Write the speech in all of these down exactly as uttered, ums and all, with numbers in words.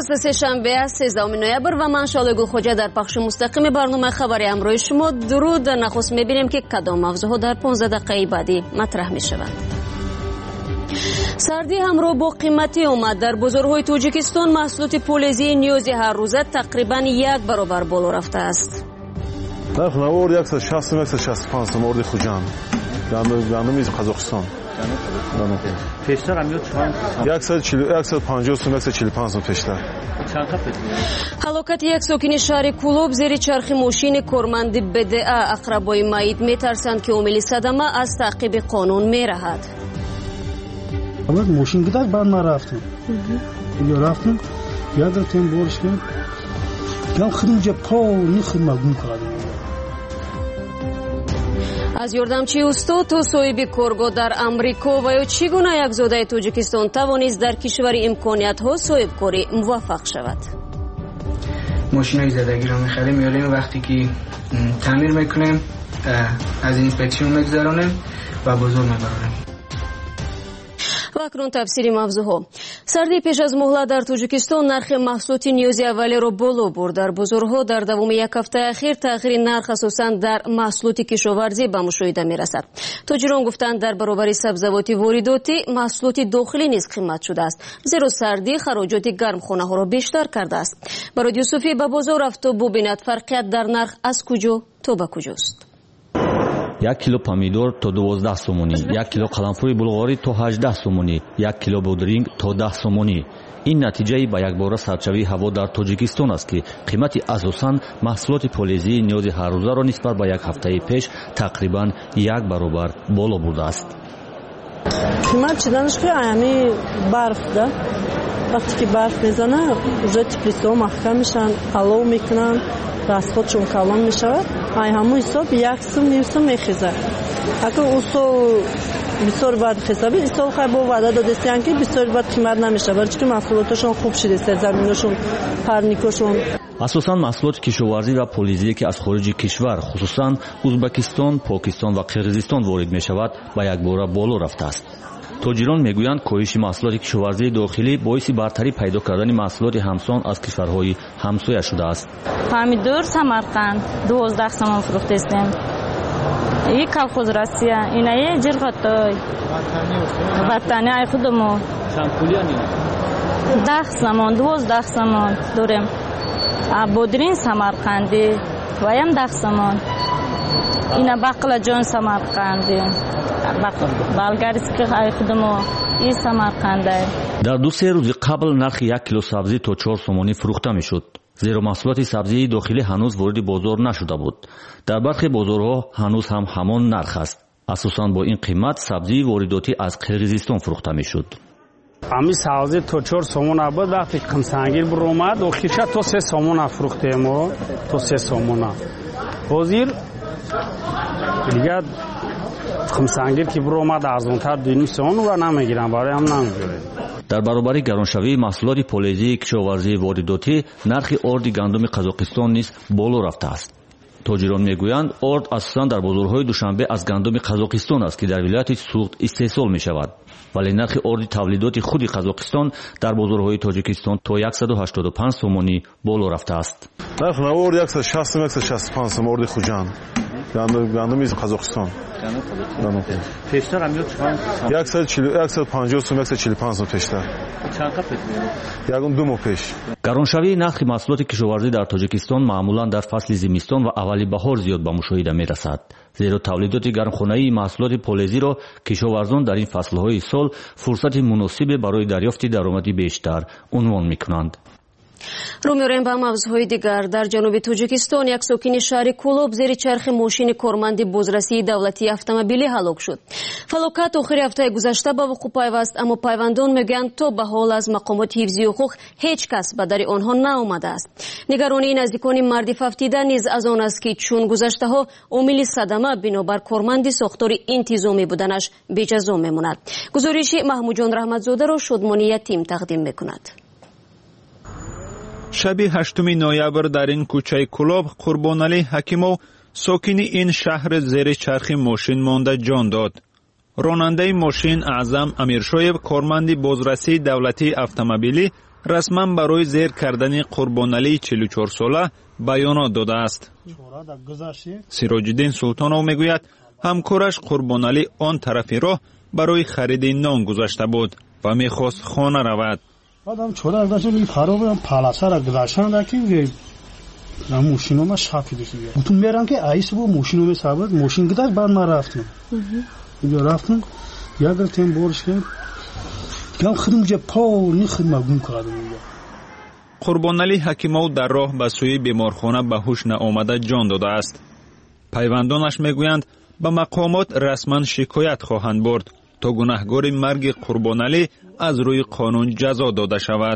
امروز سه‌شنبه است سیزدهم نوامبر و من شاله گلخوجه در پخش مستقیم برنامه خبری امروز شما درود. نخست می‌بینیم که کدام موضوعات در پانزده دقیقه بعدی مطرح می‌شود. سردی همراه با قیمتی آمد. در بازارهای تاجیکستان محصولات پوليزی نیازی هر روزه تقریبا یک برابر بالا رفته است. نرخ نوار صد و شصت تا صد و شصت و پنج تا مورد خوجان گندم از قزاقستان پیشتر هم میاد صد و چهل صد و پنجاه تا صد و چهل و پنج تا پیشتر. هلاکت یک ساکن شهر کولوب زیر چرخ ماشین کارمند بدعه. اقربای مایت میترسند که عامل صدمه از تعقیب قانون میرهد. اول ماشین گداک بعد ما رفتیم یا رفتیم یادتون بورش که یا خروج پا نخ مگون کردیم. از یاردمچی استاد تا صاحب کارگاه در امریکا و یا چگونه یک زاده تاجیکستان توانست در کشور امکانیت ها صاحب کاری موفق شود. ماشین های زدگی رو میخریم میاریم وقتی که تعمیر میکنیم از اینسپکسیون میگذرانیم و بازار میبرانیم. و اکنون تفسیر موضوعها. سردی پیش از مهلت در تاجیکستان نرخ محصولات نیازی اولیه را بالا برد. در بازارها در دوام یک هفته اخیر تغییر نرخ اساساً در محصولات کشاورزی به مشاهده میرسد. تاجران گفتند در برابر سبزیجات وارداتی محصولات داخلی نیز قیمت شده است، زیرا سردی خراجات گرمخانه ها را بیشتر کرده است. برای یوسفی به بازار رفت و ببیند فرقیت در نرخ از کجا تا به کجاست. یک کیلو پامیدور تا دوازده سومونی، یک کیلو قلمفوی بلغاری تا هجده سومونی، یک کیلو بودرینگ تا ده سومونی. این نتیجه با یک بار سردشوی هوا در تاجیکستان است که قیمت اساساً محصولات پوليزی نیاز هر روزه را نسبت به یک هفته پیش تقریباً یک برابر بالا برده است. قیمت چیدنش که یعنی برف ده وقتی که برف میزنه уже теплица محکم میشن، علو میکنن، расходشون کلان میشود. ای همون حساب یک سوم نیم سوم میخیزه. اگر اصول بسیار بد حسابی اصول خیلی با وعده دادستیان که بسیار بد قیمت نمیشه، برای که محصولاتشون خوب شده، سرزمینشون، پرنیکشون. اساساً محصولات کشاورزی و پوليزی که از خارج کشور خصوصاً ازبکستان، پاکستان و قرقیزستان وارد میشود با یک بار بالا رفته است. تاجران میگویند کاهش محصولات کشاورزی داخلی باعث برتری پیدا کردن محصولات همسان از کشورهای همسایه شده است. پامیدور سمرقند دوازده سوم فروخته استیم. یک کلخوز روسیه اینه جرقتای وطنی ای خودمو ده سوم دوازده سوم داریم. بودرین سمرقندی و هم ده سوم. اینه بقلا جان سمرقندی بلگریسکی های خودمو این سمرقنده. در دو سه روز قبل نرخ یک کیلو سبزی تا چهار سومانی فروخته میشد، زیرا محصولات سبزی داخلی هنوز وارد بازار نشده بود. در برخی بازارها هنوز هم همان نرخ است. اساساً با این قیمت سبزی وارداتی از قرقیزستان فروخته میشد. امی سبزی تا چهار سومون بود، وقتی قمسنگیر بر اومد و خیشه تا سه سومون فروختیم ما تا سه سومون. حاضر دیگه قمسنگیر که بر اومد ارزان‌تر دو نیم سومون را نمیگیرن، برای هم نمیگیرن. در برابر گرانشوی محصولات پوليزی کشاورزی وارداتی نرخ آرد گندم قزاقستان نیز بالا رفته است. تاجران میگویند آرد اساساً در بازارهای دوشنبه از گندم قزاقستان است که در ولایت سوخت استحصال می شود، ولی نرخ آرد تولیدات خود قزاقستان در بازارهای تاجیکستان تا صد و هشتاد و پنج سومونی بالا رفته است. نرخ نوار صد و شصت تا صد و شصت و پنج تا مورد خوجان گندم از قزاقستان پیشتر هم میاد صد و پنجاه تا صد و چهل و پنج تا پیشتر. چند قپت یکم دو ماه پیش. گرانشوی نرخ محصولات کشاورزی در تاجیکستان معمولا در فصل زمستان و اوایل بهار زیاد به مشاهده میرسد، زیرا تولیدات گرمخانه‌ای محصولات پوليزی را کشاورزان در این فصل‌های سال فرصت مناسب برای دریافت درآمدی بیشتر عنوان می‌کنند. رو می‌ریم به موضوعهای دیگر. در جنوب تاجیکستان یک ساکن شهر کولوب زیر چرخ ماشین کارمند بازرسی دولتی اتومبیلی هلاک شد. فلاکت آخر هفته گذشته به وقوع پیوست، اما پیوندان میگویند تا به حال از مقامات حفظی حقوق هیچ کس به در آنها نآمده است. نگرانی نزدیکان مرد ففتیده نیز از آن است که چون گذشته ها عامل صدمه بنابر کارمند ساختار انتظامی بودنش بجزا میماند. گزارش محمود جان رحمتزاده را شادمانی یتیم تقدیم میکند. شب هشتم نوامبر در این کوچه کولوب قربانعلی حکیمو ساکن این شهر زیر چرخ ماشین مانده جان داد. راننده ماشین اعظم امیرشایب کارمند بازرسی دولتی اتومبیلی رسما برای زیر کردن قربانعلی چهل و چهار ساله بیانات داده است. سراج‌الدین سلطانov میگوید همکارش قربانعلی آن طرف راه برای خرید نان گذاشته بود و میخواست خانه رود. آدم چوره گذاشت این خرابه پالاسا را گذاشتن که ماشینو ما شافی دیگه. بتون میرن که ایس بو ماشینو می ثابت ماشین گذاشت بعد ما رفتیم. اینجا رفتیم یا گفتیم برش که کم خدمت جه پاو نی خدمت گم کردیم. قربانعلی حکیمov در راه به سوی بیمارخانه به هوش نآمده جان داده است. پیوندانش میگویند به مقامات رسما شکایت خواهند برد تا گناهکار مرگ قربانعلی از روی قانون جزا داده شود.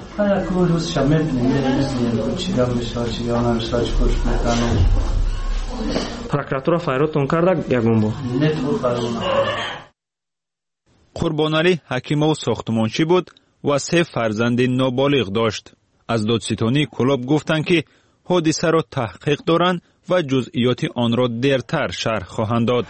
прокуратура файротон карда ягон бор. قربانعلی حکیمov ساختمانچی بود و سه فرزند نابالغ داشت. از دادستانی کلوب گفتند که حادثه را تحقیق دارند و جزئیات آن را دیرتر شرح خواهند داد.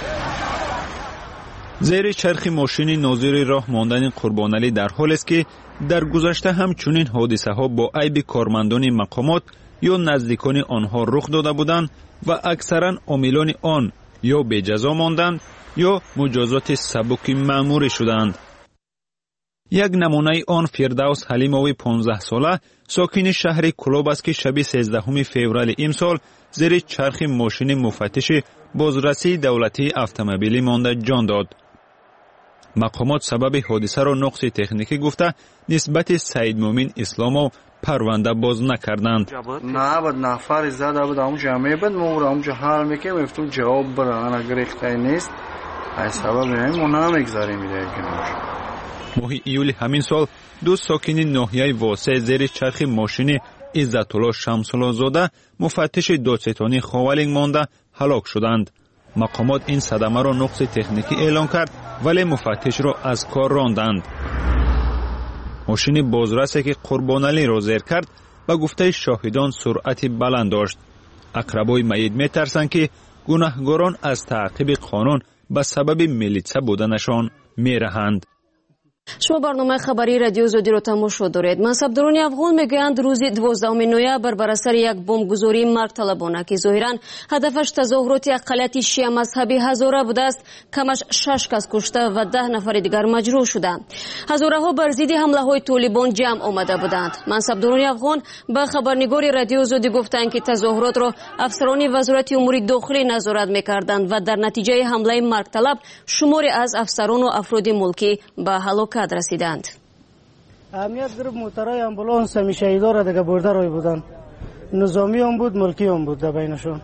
زیر چرخ ماشین ناظر راه ماندن قربانعلی در حال است که در گذشته همچنین حادثه ها با عیب کارمندان مقامات یا نزدیکان آنها رخ داده بودند و اکثرا عاملان آن یا به جزا ماندند یا مجازات سبک مأموری شدند. یک نمونه آن فردوس حلیمov پانزده ساله ساکن شهر کلوب است که شب سیزدهم فوریه امسال زیر چرخ ماشین مفتش بازرسی دولتی اتومبیلی مانده جان داد. مقامات سبب حادثه را نقص تکنیکی گفته نسبت سید مومن اسلامov پرونده باز نکردند. نه بود نفر زده بود اونجا میبود ما اونجا حال میکنیم افتون جواب برن اگر اختیاری نیست از سبب همین ما نمیگذاریم دیگه. ماه ایول همین سال دو ساکن ناحیه واسه زیر چرخ ماشین عزت‌الله شمس‌الله زاده مفتش دادستانی خاولینگ مانده هلاک شدند. مقامات این صدمه را نقص تکنیکی اعلام کرد ولی مفتش را از کار راندند. ماشین بازرسی که قربانعلی را زیر کرد به گفته شاهدان سرعت بلند داشت. اقربای میت میترسند که گناهکاران از تعقیب قانون به سبب میلیسا بودنشان میرهند. شما برنامه خبری رادیو زودی رو تماشا دارید. منصبداران افغان میگویند روز دوازدهم نوامبر بر اثر یک بمبگذاری مرگطلبانه که ظاهرا هدفش تظاهرات اقلیت شیعه مذهبی هزاره بوده است کمش شش کس کشته و ده نفر دیگر مجروح شدند. هزاره ها بر ضد حمله های طالبان جمع آمده بودند. منصبداران افغان به خبرنگار رادیو زودی گفتند که تظاهرات را افسران وزارت امور داخلی نظارت میکردند و در نتیجه حمله مرگطلب شماری از افسران و افراد ملکی به هلاکت رسیدند. امنیت گروه موترای امبولانس همیشه ایدار دیگه برده روی بودن. نظامی هم بود ملکی هم بود در بینشون.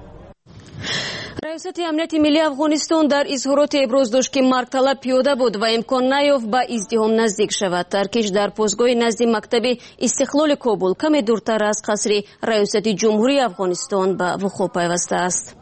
ریاست امنیت ملی افغانستان در اظهارات ابراز داشت که مرگطلب پیاده بود و امکان نیافت به ازدحام نزدیک شود. ترکش در پاسگاه نزد مکتب استقلال کابل کمی دورتر از قصر ریاست جمهوری افغانستان به وقوع پیوسته است.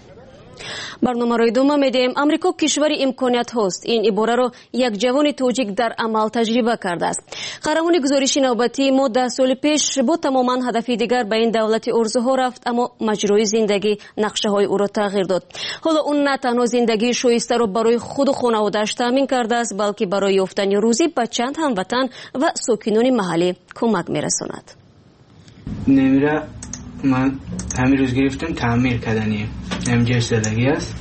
برنامه را ادامه میدیم. امریکا کشور امکانیت هاست. این عباره را یک جوان تاجیک در عمل تجربه کرده است. قهرمان گزارش نوبتی ما ده سال پیش با تماما هدف دیگر به این دولت ارزوها رفت اما مجرای زندگی نقشه های او را تغییر داد. حالا اون نه تنها زندگی شایسته را برای خود و خانواده‌اش تامین کرده است بلکه برای یافتن روزی به چند هموطن و ساکنان محلی کمک میرساند. نمیره من همین روز گرفتم تعمیر کردنی امجا زدگی است.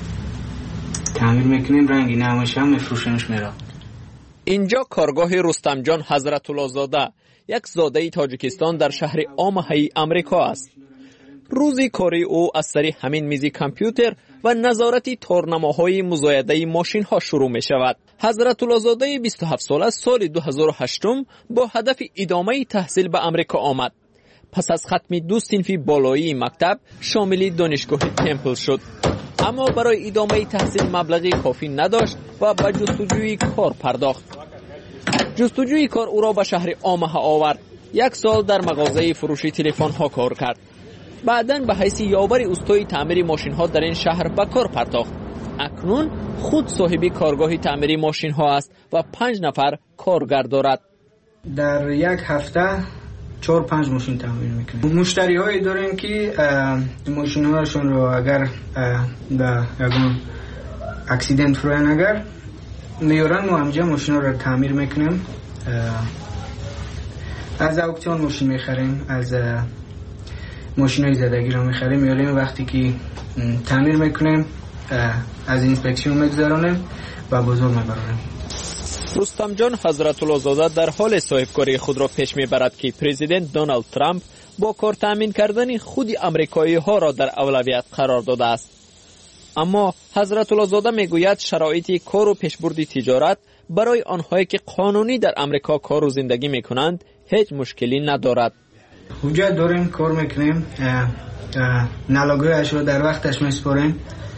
تعمیر میکنیم رنگی نمایش هم میفروشنش میره. اینجا کارگاه رستم جان حضرت الله زاده یک زاده تاجیکستان در شهر آمهی امریکا است. روزی کاری او از سر همین میز کامپیوتر و نظارت تارنماهای مزایده ماشین ها شروع می شود. حضرت الله زاده بیست و هفت ساله سال دو هزار و هشت با هدف ادامه تحصیل به امریکا آمد. پس از ختم دو صنف بالایی مکتب شامل دانشگاه تمپل شد. اما برای ادامه تحصیل مبلغی کافی نداشت و به جستجوی کار پرداخت. جستجوی کار او را به شهر آمه آورد. یک سال در مغازه فروش تلفن ها کار کرد. بعداً به حیث یاور استای تعمیر ماشین ها در این شهر به کار پرداخت. اکنون خود صاحب کارگاه تعمیر ماشین ها است و پنج نفر کارگر دارد. در یک هفته چهار پنج ماشین تعمیر میکنیم. مشتری هایی داریم که ماشین هاشون رو اگر به یگان اکسیدنت فروین اگر میارن ما همجا ماشین رو تعمیر میکنیم. از اکسیون ماشین میخریم، از ماشینای زدگی رو میخریم، میاریم وقتی که تعمیر میکنیم از اینسپکسیون میگذرونیم و بازار میبرونیم. رستم جان حضرت الله زاده در حال صاحبکاری خود را پیش میبرد که پرزیدنت دونالد ترامپ با کار تامین کردن خود امریکایی ها را در اولویت قرار داده است. اما حضرت الله زاده میگوید شرایط کار و پیشبرد تجارت برای آنهایی که قانونی در امریکا کار و زندگی میکنند هیچ مشکلی ندارد. اونجا داریم کار میکنیم، نلاگویش رو در وقتش میسپاریم،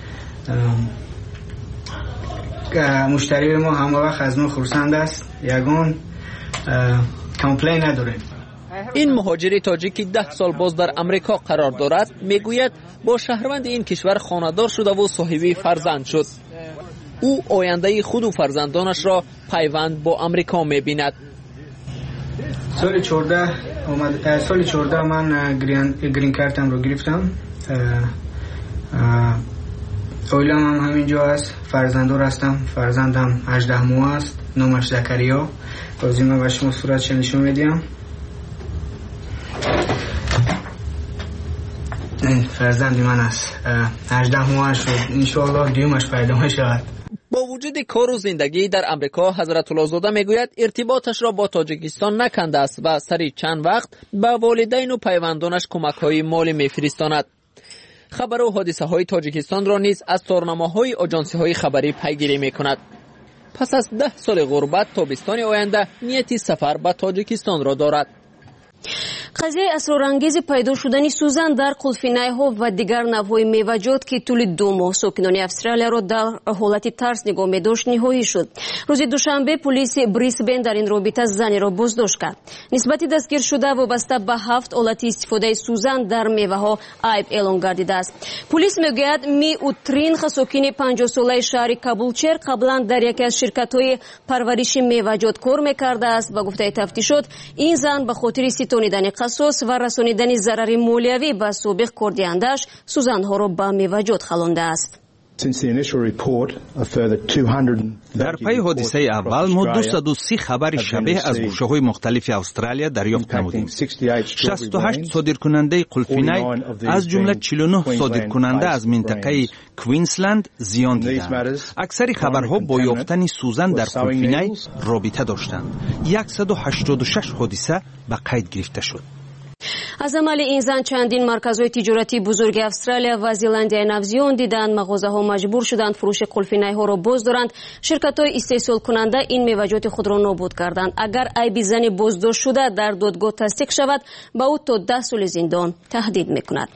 مشتری ما همه وقت از ما خرسند است، یگون کامپلین نداریم. این مهاجر تاجیکی ده سال باز در امریکا قرار دارد میگوید با شهروند این کشور خانه‌دار شده و صاحب فرزند شد. او آینده خود و فرزندانش را پیوند با امریکا می‌بیند. سال چهارده اومد سال چهارده من گرین گرین کارتم رو گرفتم. اویلم هم همینجا است، فرزنددار هستم، فرزندم هجده ماه است، نامش زکریا. بازم به شما صورتش نشون میدم. این فرزند من است، هجده ماه شد، ان شاء الله دیومش پیدا میشود. با وجود کار و زندگی در امریکا حضرت الله زاده میگوید ارتباطش را با تاجیکستان نکنده است و سری چند وقت به والدین و پیوندانش کمک‌های مالی میفرستاند. خبر و حادثه های تاجیکستان را نیز از تارنامه‌های آژانس‌های خبری پیگیری می‌کند. پس از ده سال غربت تابستان آینده نیتی سفر به تاجیکستان را دارد. قضیه اسرارانگیز پیدا شدن سوزن در قلفینه‌ها و دیگر نوع‌های میوه‌جات که طول دو ماه ساکنان استرالیا را در حالت ترس نگاه می‌داشت نهایی شد. روز دوشنبه پلیس بریسبن در این رابطه زنی را بازداشت کرد. نسبت دستگیر شده وابسته به هفت حالت استفاده سوزن در میوه‌ها عیب اعلام گردیده است. پلیس میگوید می اوترین ساکن پنجاه ساله شهر کابلچر قبلا در یکی از شرکت‌های پرورش میوه‌جات کار می‌کرده است و گفته تفتیشات این زن به خاطر ستانیدن قصاص و رسانیدن ضرر مالیوی به سابق کاردهنده‌اش سوزن‌ها را به میوه‌جات خلانده است. در پی حادثه اول ما دویست و سی خبر شبیه از گوشه‌های مختلف استرالیا دریافت نمودیم. شصت و هشت صادرکننده قلفینه از جمله چهل و نه صادرکننده از منطقه کوینزلند زیان دیدند. اکثر خبرها با یافتن سوزن در قلفینه رابطه داشتند. صد و هشتاد و شش حادثه به قید گرفته شد. از عمل این زن چندین مرکزهای تجارتی بزرگ استرالیا و زلندیای نو زیان دیدند. مغازه‌ها مجبور شدند فروش قلفینه‌ها را باز دارند. شرکت‌های استحصال کننده این میوه‌جات خود را نابود کردند. اگر عیب زن بازداشت شده در دادگاه تصدیق شود به او تا ده سال زندان تهدید می‌کند.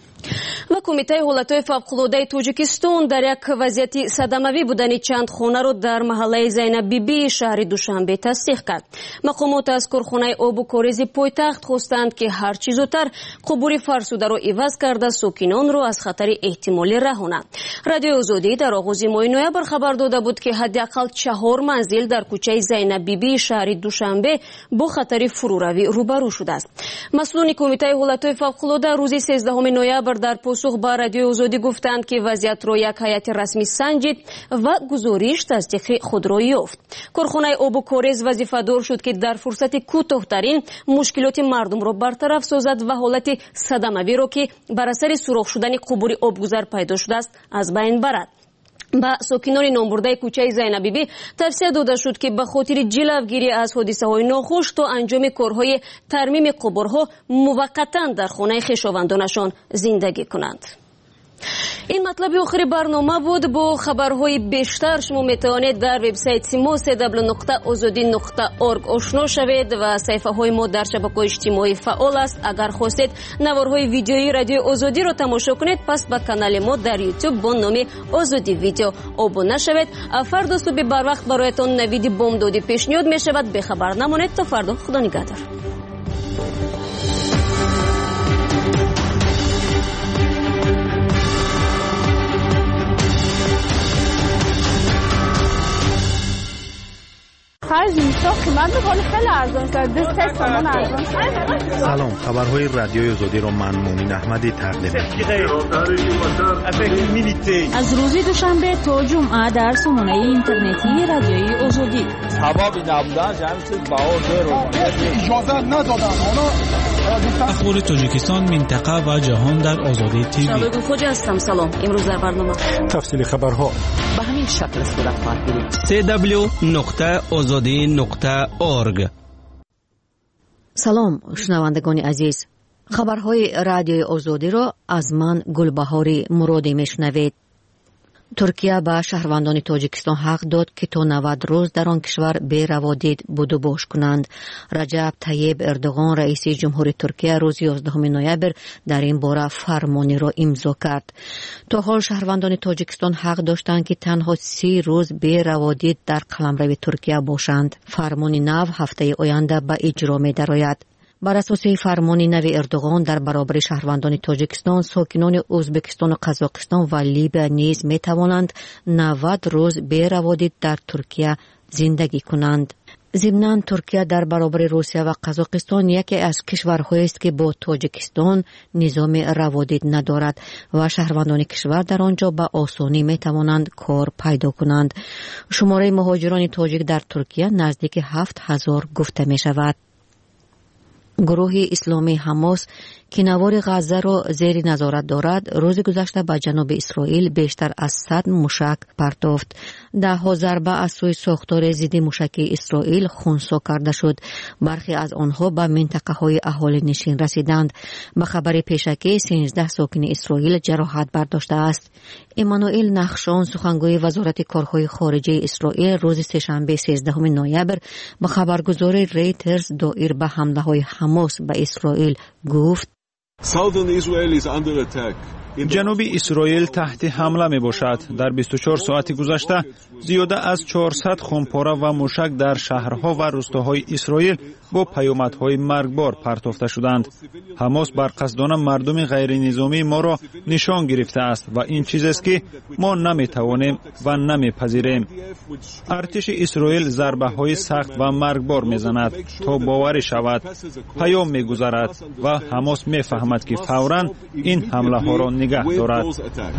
و کمیته حالتهای فوق‌العاده تاجیکستان در یک وضعیت صدمه‌ای بودن چند خانه را در محله زینب بیبی شهر دوشنبه تصدیق کرد. مقامات از کارخانه آب و کاریز پایتخت خواستند که هر چه زودتر قبور فرسوده را عوض کرده ساکنان را از خطر احتمالی رهانند. رادیو آزادی در آغاز ماه نوامبر خبر داده بود که حداقل چهار منزل در کوچه زینب بیبی شهر دوشنبه با خطر فروروی روبرو شده است. مسئولان کمیته حالتهای فوق‌العاده روز سیزدهم نوامبر در پاسخ به رادیو آزادی گفتند که وضعیت را یک هیئت رسمی سنجید و گزارش تصدیق خود را یافت. کارخانه آب و کاریز وظیفه‌دار شد که در فرصت کوتاه‌ترین مشکلات مردم را برطرف سازد و حالت صدمه‌ای را که بر اثر سوراخ شدن قبور آبگذر پیدا شده است از بین برد. با ساکنان نامبرده کوچه زینب بیبی توصیه داده شد که به خاطر جلوگیری از حادثه‌های ناخوش تا انجام کارهای ترمیم قبرها موقتا در خانه خویشاوندانشان زندگی کنند. این مطلب آخر برنامه بود. با خبرهای بیشتر شما میتوانید در وبسایت ما سی دبلیو نقطه آزادی نقطه اورگ آشنا شوید و صفحه های ما در شبکه‌های اجتماعی فعال است. اگر خواستید نوارهای ویدیویی رادیو آزادی را تماشا کنید پس به کانال ما در یوتیوب با نام آزادی ویدیو ابونه شوید. فردا صبح بر وقت برایتان نوید بامدادی پیشنهاد می شود. به خبر نمانید تا فردا. خدا نگهدار. خرج میشه قیمت بکنه خیلی ارزان شده دو سه تومن ارزان شده. سلام، خبرهای رادیوی آزادی رو من مومین احمدی تقدیم می‌کنم. از روز دوشنبه تا جمعه در سامانه اینترنتی رادیوی آزادی. سبب نبودن جمعیت باور اجازه ندادن. اخبار تاجیکستان، منطقه و جهان در آزادی تیوی. شباب خوجی هستم. سلام. امروز در برنامه تفصیل خبرها به همین شکل صورت خواهد گرفت. سی دبلیو نقطه آزادی نقطه اورگ. سلام شنوندگان عزیز. خبرهای رادیوی آزادی را از من گلبهاری مرادی میشنوید. ترکیه به شهروندان تاجیکستان حق داد که تا نود روز در آن کشور بی روادید بود و باش کنند. رجب طیب اردوغان رئیس جمهوری ترکیه روز یازدهم نوامبر در این باره فرمانی را امضا کرد. تا حال شهروندان تاجیکستان حق داشتند که تنها سی روز بی روادید در قلمرو ترکیه باشند. فرمان نو هفته آینده به اجرا می درآید. بر اساس فرمان نو اردوغان در برابر شهروندان تاجیکستان، ساکنان ازبکستان و قزاقستان و لیبی نیز می توانند نود روز بی روادید در ترکیه زندگی کنند. ضمناً ترکیه در برابر روسیه و قزاقستان یکی از کشورهایی است که با تاجیکستان نظام روادید ندارد و شهروندان کشور در آنجا به آسانی می توانند کار پیدا کنند. شماره مهاجران تاجیک در ترکیه نزدیک هفت هزار گفته می شود. گروه اسلامی حماس که نوار غزه را زیر نظارت دارد، روز گذشته به جنوب اسرائیل بیشتر از صد موشک پرتافت. ده ها ضربه از سوی ساختار ضد موشکی اسرائیل خنثی کرده شد. برخی از آنها به منطقه های اهالی نشین رسیدند. به خبر پیشکی سیزده ساکن اسرائیل جراحت برداشته است. ایمانوئل نخشان، سخنگوی وزارت کارهای خارجه اسرائیل، روز سه‌شنبه سیزدهم نوامبر به خبرگزاری ریترز دایر به حمله های حماس به اسرائیل گفت: جنوبی اسرائیل تحت حمله می باشد. در بیست و چهار ساعت گذشته زیاده از چهارصد خمپاره و موشک در شهرها و روستاهای اسرائیل با پیامدهای مرگبار پرتافته شدند. حماس برقصدانه مردم غیر نظامی ما را نشان گرفته است و این چیزی است که ما نمی توانیم و نمی پذیریم. ارتش اسرائیل ضربه های سخت و مرگبار می زند تا باور شود، پیام می گذارد و حماس می فهمد که فوراً این حمله ها را نگه دارد.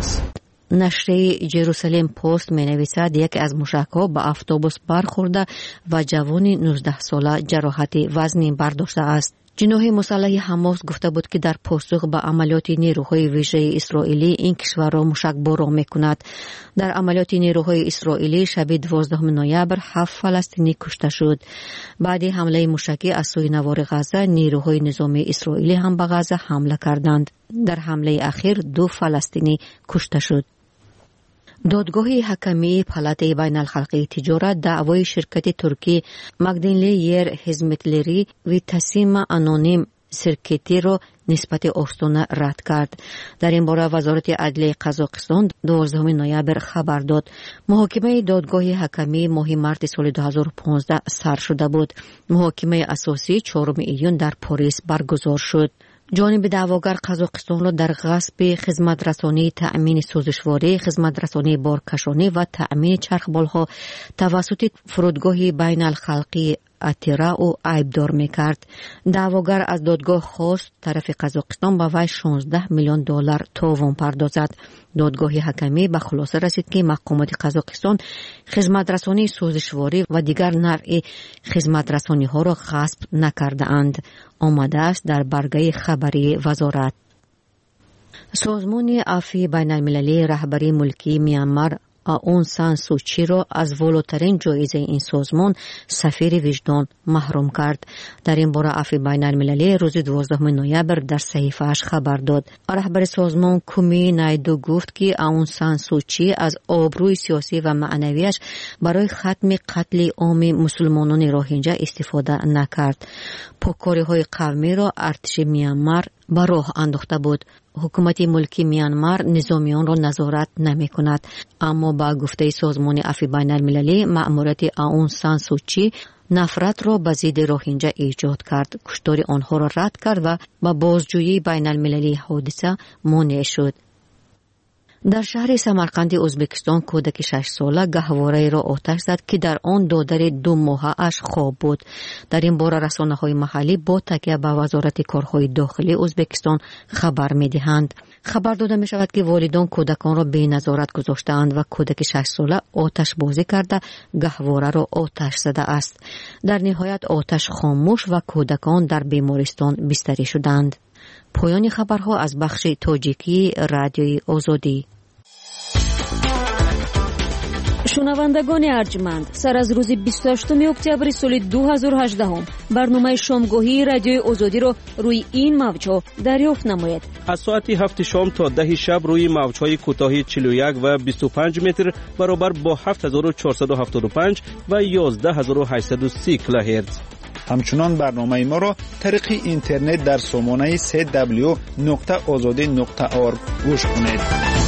نشریه جروسلم پست می نویسد یک از موشک‌ها به اتوبوس برخورده و جوانی نوزده ساله جراحت وزنی برداشته است. جناح مسلح حماس گفته بود که در پاسخ به عملیات نیروهای ویژه اسرائیلی این کشور را موشکبار می‌کند. در عملیات نیروهای اسرائیلی شب دوازدهم نوامبر هفت فلسطینی کشته شد. بعد حمله موشکی از سوی نوار غزه، نیروهای نظامی اسرائیلی هم به غزه حمله کردند. در حمله اخیر دو فلسطینی کشته شد. دادگاه حکمی پالات بین الخلقی تجارت دعوای شرکت ترکی مگدینلی یر هزمتلری و تسیم انونیم سرکتی را نسبت آستانه رد کرد. در این باره وزارت عدلیه قزاقستان دوازدهم نوامبر خبر داد. محاکمه دادگاه حکمی ماه مارس سال دو هزار و پانزده سر شده بود. محاکمه اساسی چهارم ایون در پاریس برگزار شد. جانب دعواگر قزاقستان را در غصب خدمت رسانی، تأمین سوزشواری، خدمت رسانی بارکشانی و تأمین چرخبالها توسط فرودگاه بین الخلقی اتیرا او عیبدار میکرد. دعواگر از دادگاه خواست طرف قزاقستان به وی شانزده میلیون دلار تاوان پردازد. دادگاه حکمی به خلاصه رسید که مقامات قزاقستان خدمت رسانی سوزشواری و دیگر نوع خدمت رسانی ها را غصب نکرده اند. آمده است در برگه خبری وزارت. سازمان عفو بین المللی رهبری ملکی میانمار آون سان سوچی را از والاترین جایزه این سازمان سفیر وجدان محروم کرد. در این باره عفو بین المللی روز دوازدهم نوامبر در صحیفه‌اش خبر داد. رهبر سازمان کومی نایدو گفت که آون سان سوچی از آبروی سیاسی و معنویش برای ختم قتل عام مسلمانان روهینجا استفاده نکرد. پاکاری‌های قومی را ارتش میانمار به راه انداخته بود. حکومت ملکی میانمار نظامیان را نظارت نمی کند، اما با گفته سازمان عفو بین المللی مأموریت آون سان سوچی نفرت را به ضد روهینجا ایجاد کرد، کشتار آنها را رد کرد و با بازجویی بین المللی حادثه مانع شد. در شهر سمرقند ازبکستان کودک شش ساله گهواره را آتش زد که در آن دادر دو ماهه اش خواب بود. در این باره رسانه‌های محلی با تکیه به وزارت کارهای داخلی ازبکستان خبر می‌دهند. خبر داده می‌شود که والدان کودکان را بی نظارت گذاشته‌اند و کودک شش ساله آتش بازی کرده گهواره را آتش زده است. در نهایت آتش خاموش و کودکان در بیمارستان بستری شدند. پایان خبرها از بخش تاجیکی رادیوی آزادی. شنوندگان ارجمند، سر از روز بیست و هشتم اکتبر سال دو هزار و هجده برنامه شامگاهی رادیوی آزادی را روی این موج‌ها دریافت نمایید. از ساعت هفت شام تا ده شب روی موج‌های کوتاه چهل و یک و بیست و پنج متر برابر با هفت هزار و چهارصد و هفتاد و پنج و یازده هزار و هشتصد و سی کیلوهرتز. همچنان برنامه ما را طریق اینترنت در سامانه سه دبلیو نقطه آزادی نقطه اورگ گوش کنید.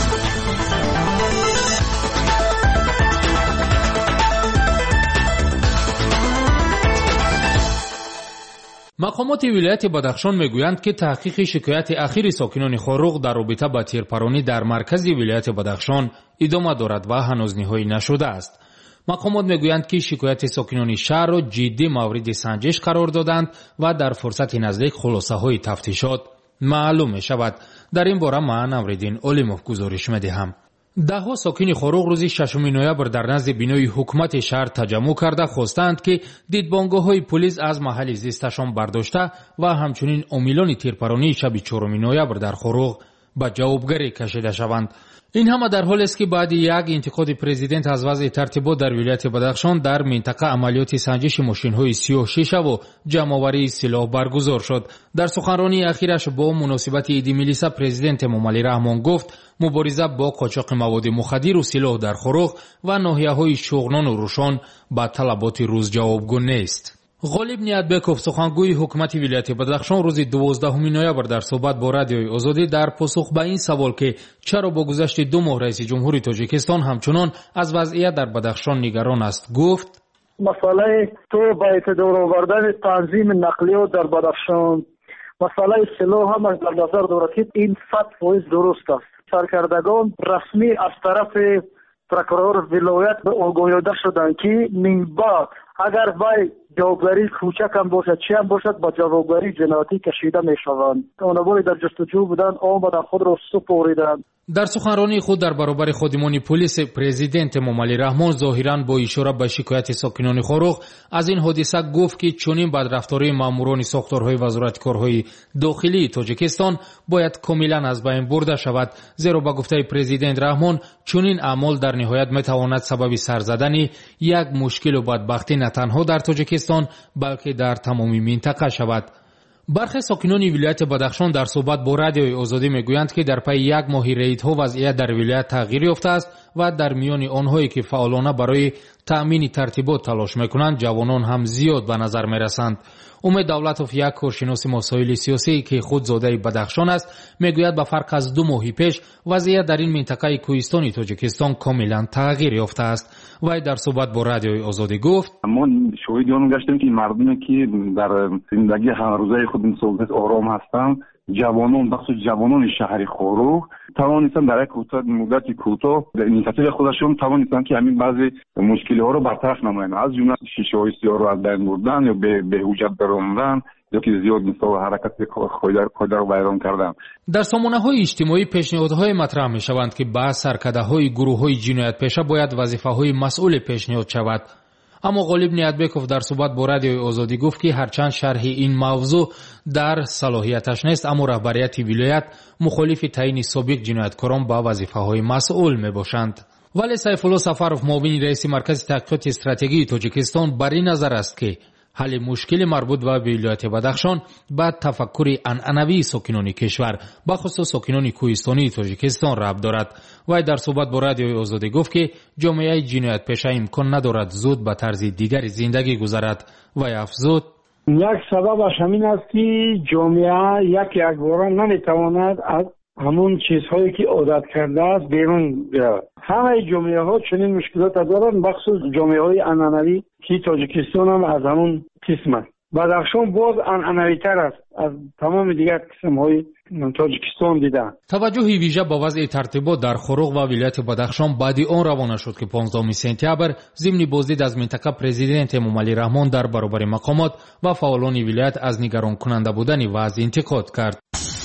مقامات ولایت بدخشان میگویند که تحقیق شکایت اخیر ساکنان خاروق در رابطه با تیرپرانی در مرکز ولایت بدخشان ادامه دارد و هنوز نهایی نشده است. مقامات میگویند که شکایت ساکنان شهر را جدی مورد سنجش قرار دادند و در فرصت نزدیک خلاصه های تفتیشات معلوم می شود. در این باره من امردین اولیموف گزارش میدهم. ده ها ساکن خاروق روز ششم نوامبر در نزد بینای حکومت شهر تجمع کرده خواستند که دیدبانگاه های پلیس از محل زیستشان برداشته و همچنین عاملان تیرپرانی شب چهارم نوامبر در خاروق به جوابگری کشیده شوند. این همه در حالی است که بعد یک انتقاد پرزیدنت از وضع ترتیبات در ولایت بدخشان در منطقه عملیات سنجش ماشین‌های سیاه شیشه و جمع‌آوری سلاح برگزار شد. در سخنرانی اخیرش با مناسبت عید ملی پرزیدنت موملی رحمان گفت مبارزه با قاچاق مواد مخدر و سلاح در خاروق و ناحیه‌های شغنان و روشان با طلبات روز جوابگو نیست. غالب نیتبکوف سخنگوی حکومت ولایت بدخشان روز دوازدهم نوامبر در صحبت با رادیوی آزادی در پاسخ به این سوال که چرا با گذشت دو ماه رئیس جمهوری تاجیکستان همچنان از وضعیت در بدخشان نگران است گفت مسئله تو با اعتبار آوردن تنظیم نقلیات در بدخشان مسئله سلاح هم در نظر دارد که این صد فیصد درست است. سرکردگان رسمی از طرف پروکورور ولایت به آگاهی داده شدند که من بعد اگر وای جوابگری کوچک هم باشد چی هم باشد با جوابگری جنایتی کشیده می شوند. آنها در جستجو بودند آمدند خود را سپردند. در سخنرانی خود در برابر خادمان پلیس پرزیدنت موملی رحمان ظاهرا با اشاره به شکایت ساکنان خاروق از این حادثه گفت که چنین بدرفتاری ماموران ساختارهای وزارت کارهای داخلی تاجیکستان باید کاملا از بین برده شود، زیرا با گفته پرزیدنت رحمان چنین اعمال در نهایت میتواند سبب سر زدن یک مشکل و بدبختی نه تنها در تاجیکستان بلکه در تمام منطقه شود. برخی ساکنان ولایت بدخشان در صحبت با رادیوی آزادی میگویند که در پی یک ماه ریدها وضعیت در ولایت تغییر یافته است و در میان آنهایی که فعالانه برای تأمین ترتیبات تلاش میکنند جوانان هم زیاد به نظر میرسند. امید دولتوف یک کارشناس مسائل سیاسی که خود زاده بدخشان است میگوید به فرق از دو ماه پیش وضعیت در این منطقه کوهستانی تاجیکستان کاملا تغییر یافته است. وی در صحبت با رادیوی آزادی گفت ما شاهد آن گشتیم که مردمی که در زندگی هر روزه خود سعادت آرام هستند جوانان بخصوص جوانان شهر خاروق توانستند در یک مدت کوتاه در اینیشیتیو خودشون توانستند که همین بعضی مشکل ها رو برطرف نمایند، از جمله شیشه های سیاه رو از بین بردن یا به به حجت براندن یا که زیاد مثلا حرکت خودر رو ویران کردن. در سامانه های اجتماعی پیشنهادهای مطرح می شوند که با سرکرده های گروه های جنایت پیشه باید وظیفه های مسئول پیشنهاد شود. اما غالب نیتبکوف در صحبت با رادیوی آزادی گفت که هرچند شرح این موضوع در صلاحیتش نیست اما رهبریت ولایت مخالف تعیین سابق جنایتکاران با وظیفه های مسئول می باشند. ولی سیف الله سفرов معاون رئیس مرکز تحقیقات استراتژی تاجیکستان بر این نظر است که حل مشکل مربوط به ولایت بدخشان با تفکر عنعنوی ساکنان کشور با خصوص ساکنان کوهستانی تاجیکستان ربط دارد. و در صحبت با رادیوی آزادی گفت که جامعه جنایت پیشه امکان ندارد زود به طرز دیگری زندگی گذارد و افزود یک سببش همین است که جامعه یک یکباره نمیتواند از همون چیزهایی که عادت کرده است بیرون بیاید. همه جامعه ها چنین مشکلات دارند، بخصوص جامعه های عنعنوی که تاجیکستان هم از همون قسم است. بدخشان باز عنعنوی تر است از تمام دیگر قسم های تاجیکستان دیدم. توجه ویژه به وضع ترتیبات در خروغ و ولایت بدخشان بعد آن روانه شد که پانزدهم سپتامبر ضمن بازدید از منطقه پرزیدنت امامعلی رحمان در برابر مقامات و فعالان ولایت از نگران کننده بودن وضع انتقاد کرد.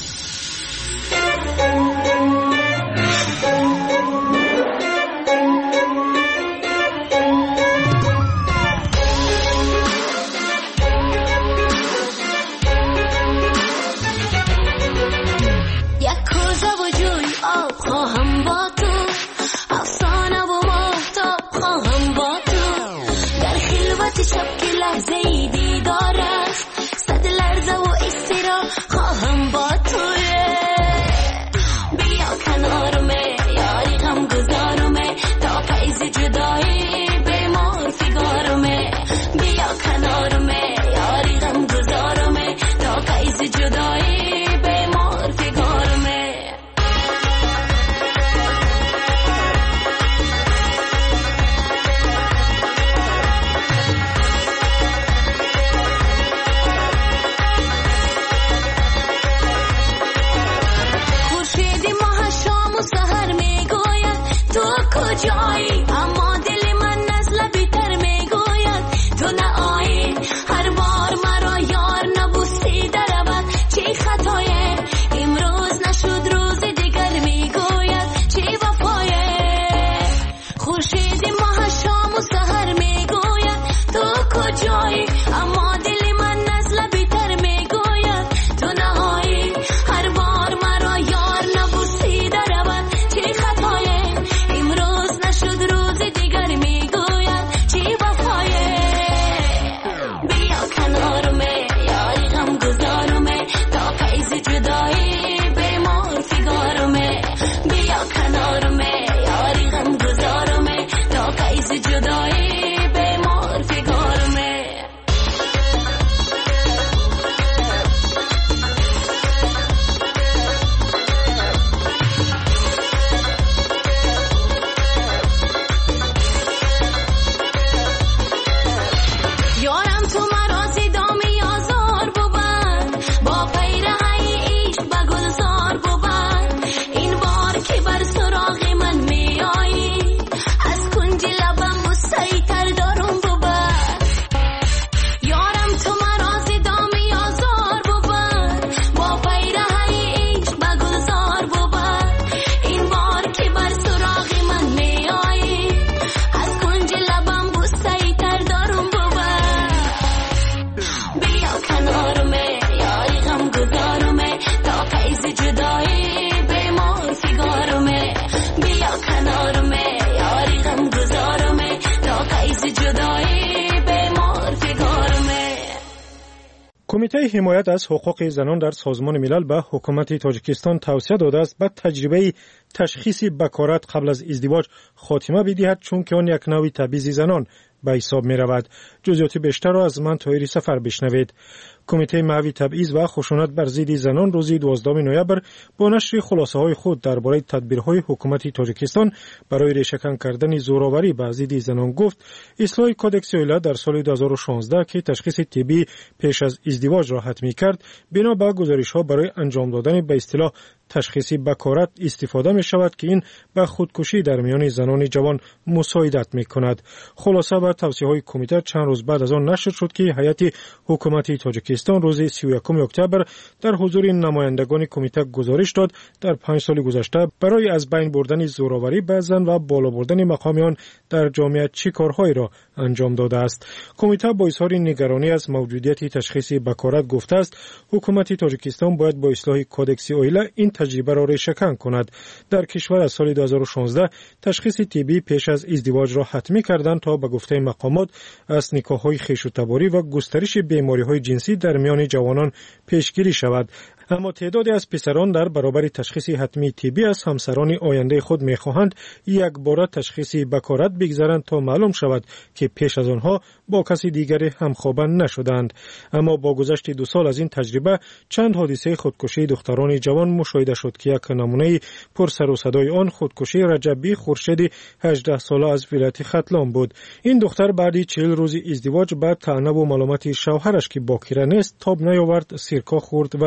کمیته حمایت از حقوق زنان در سازمان ملل به حکومت تاجیکستان توصیه داده است به تجربه تشخیص بکارت قبل از ازدواج خاتمه بدهد، چون که آن یک نوع تبعیض زنان به حساب می رود. جزئیات بیشتر را از من طاهری سفر بشنوید. کمیته محوی تبعیض و خشونت بر ضد زنان روز دوازدهم نوامبر با نشر خلاصه های خود درباره تدبیرهای حکومت تاجیکستان برای ریشه‌کن کردن زورآوری بر ضد زنان گفت اصلاح کودکس اویلا در سال دو هزار و شانزده که تشخیص طبی پیش از ازدواج را حتمی کرد، بنا به گزارش‌ها برای انجام دادن به اصطلاح تشخیصی بکارت استفاده می شود که این به خودکشی در میان زنان جوان مساعدت می کند. خلاصه بر توصیه های کمیته چند روز بعد از آن نشر شد که هیئت حکومت تاجیکستان روز سی و یکم اکتبر در حضور نمایندگان کمیته گزارش داد در پنج سال گذشته برای از بین بردن زورآوری به زن و بالا بردن مقامیان در جامعه چه کارهایی را انجام داده است. کمیته با اظهار نگرانی از موجودیت تشخیصی بکارت گفته است حکومت تاجیکستان باید با اصلاح کودکس اویلا این تجربه را ریشه‌کن کند. در کشور از سال دو هزار و شانزده تشخیص طبی پیش از ازدواج را حتمی کردند تا به گفته مقامات از نکاح‌های خویشاوندی و گسترش بیماری‌های جنسی در میان جوانان پیشگیری شود. اما تعدادی از پسران در برابر تشخیص حتمی طبی از همسران آینده خود می‌خواهند یک بار تشخیص بکارت بگذارند تا معلوم شود که پیش از آنها با کسی دیگری همخوابه نشدند. اما با گذشت دو سال از این تجربه چند حادثه خودکشی دختران جوان مشاهده شد که یک نمونه پر سر و صدای آن خودکشی رجبی خورشید هجده ساله از ولایت ختلان بود. این دختر بعد چهل روز ازدواج بعد طعنه و ملامت شوهرش که باکره نیست تاب نیاورد، سرکا خورد و درگذشت.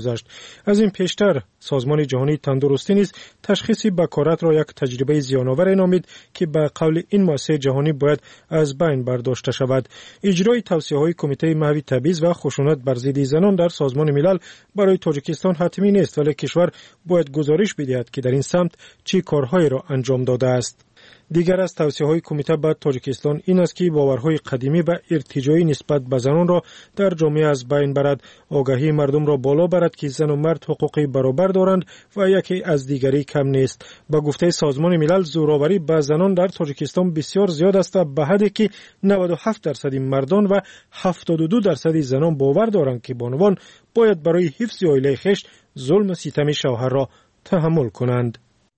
گذشت. از این پیشتر سازمان جهانی تندرستی نیز تشخیص بکارت را یک تجربه زیان‌آور نامید که به قول این مؤسسه جهانی باید از بین برداشته شود. اجرای توصیه‌های کمیته محوی تبعیض و خشونت بر ضد زنان در سازمان ملل برای تاجیکستان حتمی نیست، ولی کشور باید گزارش بدهد که در این سمت چه کارهایی را انجام داده است. دیگر از توصیه‌های کمیته به تاجیکستان این است که باورهای قدیمی و ارتجاعی نسبت به زنان را در جامعه از بین برد، آگاهی مردم را بالا برد که زن و مرد حقوق برابر دارند و یکی از دیگری کم نیست. با گفته سازمان ملل زورآوری به زنان در تاجیکستان بسیار زیاد است، به حدی که نود و هفت درصد مردان و هفتاد و دو درصد زنان باور دارند که بانوان باید برای حفظ عائله خویش ظلم و ستم شوهر را تحمل کنند.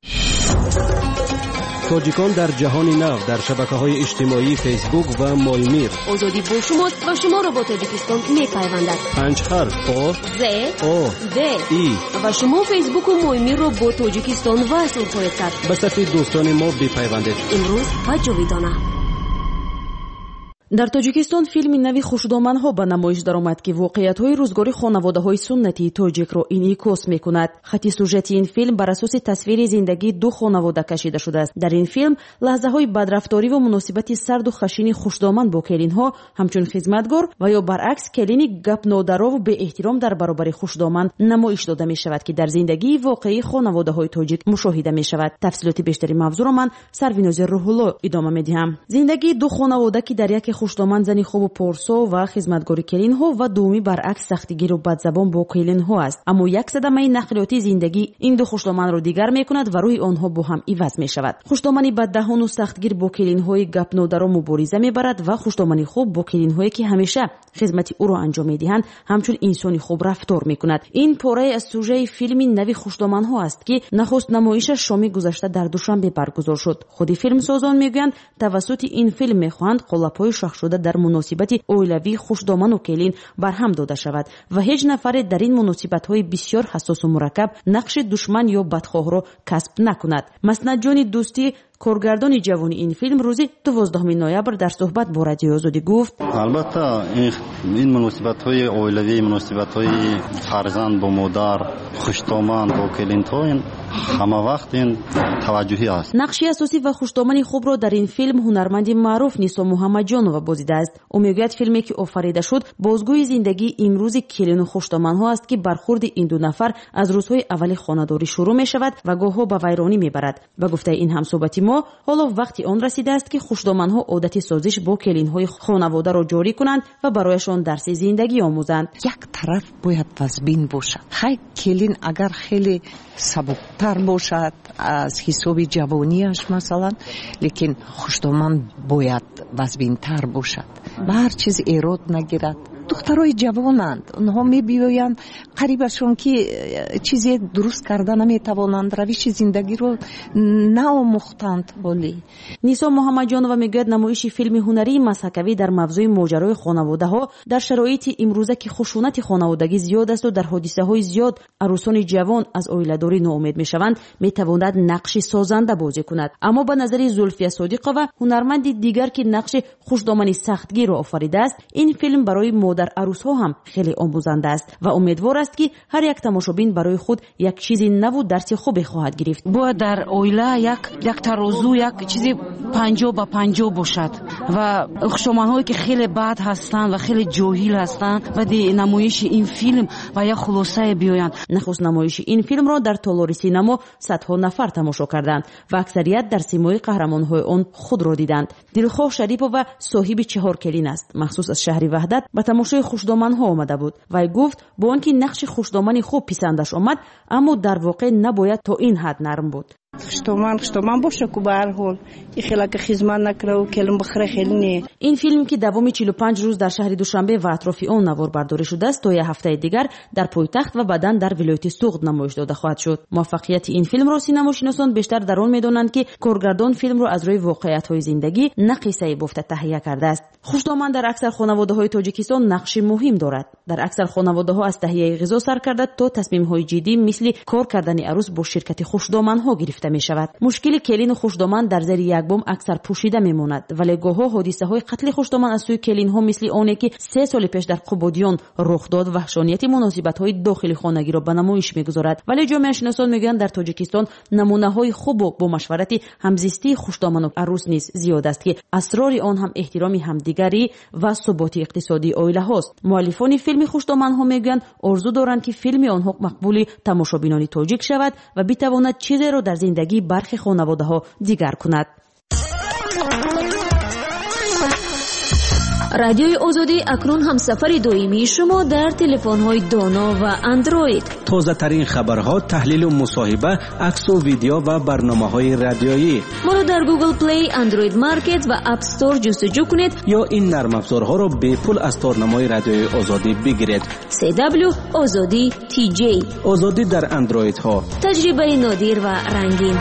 تاجیکان در جهان نو در شبکه‌های اجتماعی فیسبوک و مایمیر. آزادی با شماست و شما را با تاجیکستان می‌پیوندد. پنج حرف آ ز آ د ای و شما فیسبوک و مایمیر را با تاجیکستان وصل خواهید کرد. به صفحه دوستان ما بپیوندید. امروز و جاویدانه. در تاجیکستان فیلمی نوی خوشدامن‌ها به نمایش درآمد که واقعیت‌های روزگاری خانواده‌های سنتی تاجیک را انعکاس می‌کند. خط سوژتی این فیلم بر اساس تصویر زندگی دو خانواده کشیده شده است. در این فیلم لحظه‌های بدرفتاری و مناسبت سرد و خشین خوشدامن با کلین‌ها همچون خدمتگار و یا برعکس کلینی گپ نادرا و بی احترام در برابر خوشدامن نمایش داده می‌شود که در زندگی واقعی خانواده‌های تاجیک مشاهده می‌شود. تفصیلات بیشتری موضوع را من سرویناز روح‌الله ادامه می‌دهم. زندگی دو خانواده که در یک خوشدامن زنی خوب و پرسو و خدمتگار کلین‌ها و دومی برعکس سختگیر و بدزبان با کلین‌ها است. اما یک صدمه نقلیاتی زندگی این دو خوشدامن را دیگر می‌کند و روی آنها با هم عوض می‌شود. خوشدامنی بددهان و سختگیر با کلین‌های گپ نادرا مبارزه می‌برد و خوشدامنی خوب با کلین‌هایی که همیشه خدمت او را انجام می‌دهند همچون انسانی خوب رفتار می‌کند. این پاره از سوژه فیلم نوی خوشدامن‌ها است که نخست نمایشش شام گذشته در دوشنبه برگزار شد. خود فیلم سازان می‌گویند توسط این فیلم می‌خواهند قلاب‌های شخص شده در مناسبت اویلوی خوشدامن و کلین برهم داده شود و هیچ نفر در این مناسبت‌های بسیار حساس و مرکب نقش دشمن یا بدخواه را کسب نکند. مسند جان دوستی کارگردان جوان این فیلم روزی دوازدهم نوامبر در صحبت با رادیو آزادی گفت البته این این مناسبت‌های اویلوی، مناسبت‌های فرزند با مادر، خوشدامن با کلین‌ها همه وقت این توجهی است. نقش اساسی و خوشدامن خوب را در این فیلم هنرمند معروف نیسا محمدجانова بازیده است. او میگوید فیلمی که آفریده شد بازگوی زندگی امروز کلین و خوشدامن‌ها است که برخورد این دو نفر از روزهای اول خانه‌داری شروع می‌شود و گاه‌ها به ویرانی می‌برد. و گفته این همصحبتی ما حالا وقتی آن رسیده است که خوشدامن‌ها عادت سازش با کلین‌های خانواده را جاری کنند و برایشان درس زندگی آموزند. یک طرف باید وزبین باشد. خیلی کلین اگر خیلی سبکتر باشد از حساب جوانیش مثلا، لیکن خوشدامن باید وزبینتر باشد و هر چیز ایراد نگیرد. دخترای جوانند، اونها میبیویند قریبشون که چیزی درست کرده نمیتوانند، روش زندگی رو نآموختند. ولی نیسا محمدجانова میگوید نمایش فیلم هنری مسحکوی در موضوع ماجرای خانواده ها در شرایط امروزه که خشونت خانوادگی زیاد است و در حادثه های زیاد عروسان جوان از عائله‌داری ناامید میشوند میتواند نقش سازنده بازی کند. اما به نظر زلفیه صادقova هنرمند دیگر که نقش خوشدامنی سختگیر را آفریده است، این فیلم برای در عروس ها هم خیلی آموزنده است و امیدوار است که هر یک تماشابین برای خود یک چیزی نو و درس خوبی خواهد گرفت. باید در عائله یک یک ترازو یک چیزی پنجاه به پنجاه باشد و خوشدامن‌هایی که خیلی بد هستند و خیلی جاهل هستند و دی نمایش این فیلم و یک خلاصه بیایند. نخست نمایش این فیلم را در تالار سینما صدها نفر تماشا کردند و اکثریت در سیمای قهرمان‌های آن خود را دیدند. دلخواه شریپova صاحب چهار کلین است، مخصوص از شهر وحدت به تماشای خوشدامن‌ها آمده بود و گفت با آنکه نقش خوشدامنی خوب پسندش آمد اما در واقع نباید تا این حد نرم بود. خوشدامن خوشدامن باشه که به هر حال این خیلی که خدمت نکره و کلم بخره خیلی نه. این فیلم که دوام چهل و پنج روز در شهر دوشنبه و اطراف آن نوار برداری شده است تا یک هفته دیگر در پایتخت و بعداً در ولایت سوغد نمایش داده خواهد شد. موفقیت این فیلم را سینماشناسان بیشتر در آن می‌دانند که کارگردان فیلم را از روی واقعیت‌های زندگی نه قصه بافته تهیه کرده است. خوشدامن در اکثر خانواده‌های تاجیکستان نقش مهم دارد. در اکثر خانواده‌ها از تهیه غذا سر کرده تا تصمیم‌های جدی مثل کار کردن عروس با شرکت خوشدامن‌ها گرفته گرفته می شود. مشکل کلین خوشدامن در زیر یک بم اکثر پوشیده می ماند، ولی گاهی حادثه های قتل خوشدامن از سوی کلین ها مثل آنی که سه سال پیش در قبادیان رخ داد وحشانیت مناسبت های داخلی خانگی را به نمایش می گذارد. ولی جامعه شناسان میگویند در تاجیکستان نمونه های خوب و با مشورت همزیستی خوشدامن و عروس نیز زیاد است که اسرار آن هم احترام همدیگری و ثبات اقتصادی عائله هاست. مؤلفان فیلم خوشدامن ها میگویند آرزو دارند که فیلم آنها مقبول تماشابینان تاجیک شود و بتواند چیزی را در زندگی برخی خانواده ها دیگر کند. رادیوی آزادی اکنون هم سفر دائمی شما در تلفن‌های دانا و اندروید. تازه ترین خبرها، تحلیل و مصاحبه، عکس و ویدیو و برنامه‌های رادیویی. ما را در گوگل پلی، اندروید مارکت و اپ استور جستجو کنید یا این نرم افزارها را به پول از تارنمای رادیوی آزادی بگیرید. سی دبلیو آزادی تی جی. آزادی در اندروید ها. تجربه نادر و رنگین.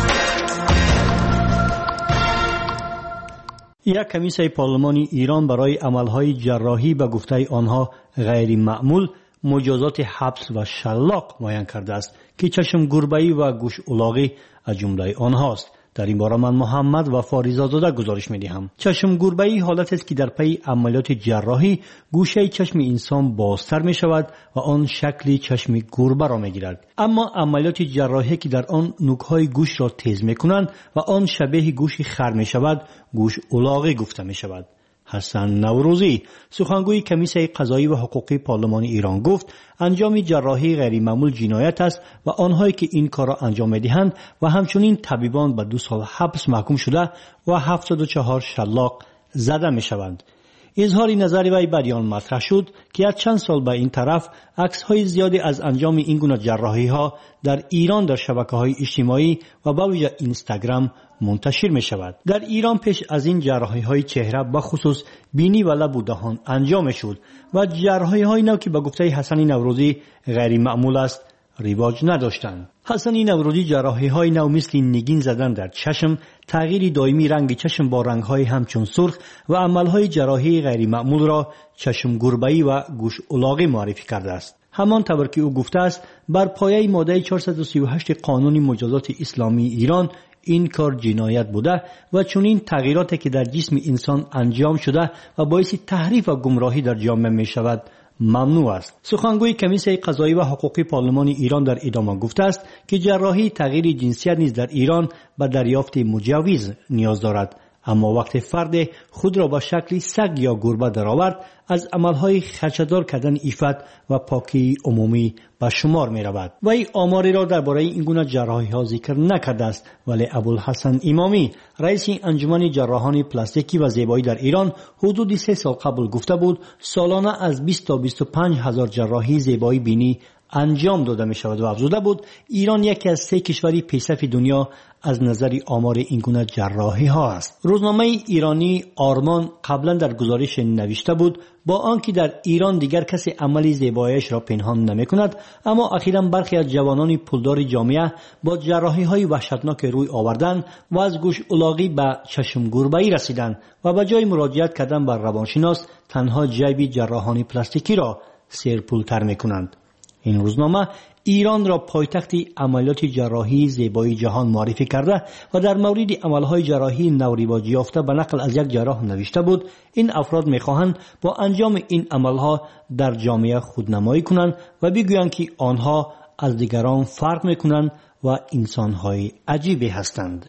یک کمیسیون پارلمانی ایران برای عملهای جراحی به گفته آنها غیر معمول مجازات حبس و شلاق معین کرده است که چشم گربه‌ای و گوش الاغی از جمله آنهاست. در این باره من محمد و فاریزاده گزارش می‌دهم. چشم گربه‌ای حالت است که در پی عملیات جراحی گوشه چشم انسان بازتر می‌شود و آن شکل چشم گربه را می‌گیرد. اما عملیات جراحی که در آن نوک‌های گوش را تیز می‌کنند و آن شبیه گوش خر می‌شود گوش الاغی گفته می‌شود. حسن نوروزی سخنگوی کمیسیون قضایی و حقوقی پارلمان ایران گفت انجام جراحی غیر معمول جنایت است و آنهایی که این کار را انجام می‌دهند و همچنین طبیبان به دو سال حبس محکوم شده و هفتاد و چهار شلاق زده می‌شوند. اظهار نظر وی بیان مطرح شد که از چند سال به این طرف عکس‌های زیادی از انجام این گونه جراحی‌ها در ایران در شبکه‌های اجتماعی و به ویژه اینستاگرام منتشر می شود. در ایران پیش از این جراحی‌های چهره به خصوص بینی و لب و دهان انجام شد و جراحی‌های نو که به گفته حسن نوروزی غیر معمول است رواج نداشتند. حسن نوروزی جراحی‌های نو مثل نگین زدن در چشم، تغییر دائمی رنگ چشم با رنگ‌های همچون سرخ و عمل‌های جراحی غیر معمول را چشم گربه‌ای و گوش الاغی معرفی کرده است. همان طور که او گفته است بر پایه ماده چهارصد و سی و هشت قانون مجازات اسلامی ایران این کار جنایت بوده و چنین تغییراتی که در جسم انسان انجام شده و باعث تحریف و گمراهی در جامعه می شود ممنوع است. سخنگوی کمیسیون قضایی و حقوقی پارلمان ایران در ادامه گفته است که جراحی تغییر جنسیت نیز در ایران به دریافت مجوز نیاز دارد، اما وقت فرد خود را به شکل سگ یا گربه درآورد از عملهای خدشه‌دار کردن عفت و پاکی عمومی به شمار می رود. و این آماری را درباره این گونه جراحی ها ذکر نکرده است، ولی ابوالحسن امامی رئیس انجمن جراحان پلاستیکی و زیبایی در ایران حدود سه سال قبل گفته بود سالانه از بیست تا بیست و پنج هزار جراحی زیبایی بینی انجام داده می شود و افزوده بود ایران یکی از سه کشوری پیشرفت دنیا از نظر آمار این گونه جراحی ها است. روزنامه ایرانی آرمان قبلا در گزارش نوشته بود با آنکه در ایران دیگر کسی عمل زیباییش را پنهان نمی کند، اما اخیراً برخی از جوانان پولدار جامعه با جراحی های وحشتناک روی آوردن و از گوش الاغی به چشم گربه‌ای رسیدن و به جای مراجعت کردن بر روانشناس تنها جیب جراحان پلاستیکی را سرپولتر می کنند. این روزنامه ایران را پایتخت عملیات جراحی زیبایی جهان معرفی کرده و در مورد عملهای جراحی نورواج یافته به نقل از یک جراح نوشته بود این افراد می‌خواهند با انجام این عملها در جامعه خودنمایی کنند و بگویند که آنها از دیگران فرق می‌کنند و انسان‌های عجیبی هستند.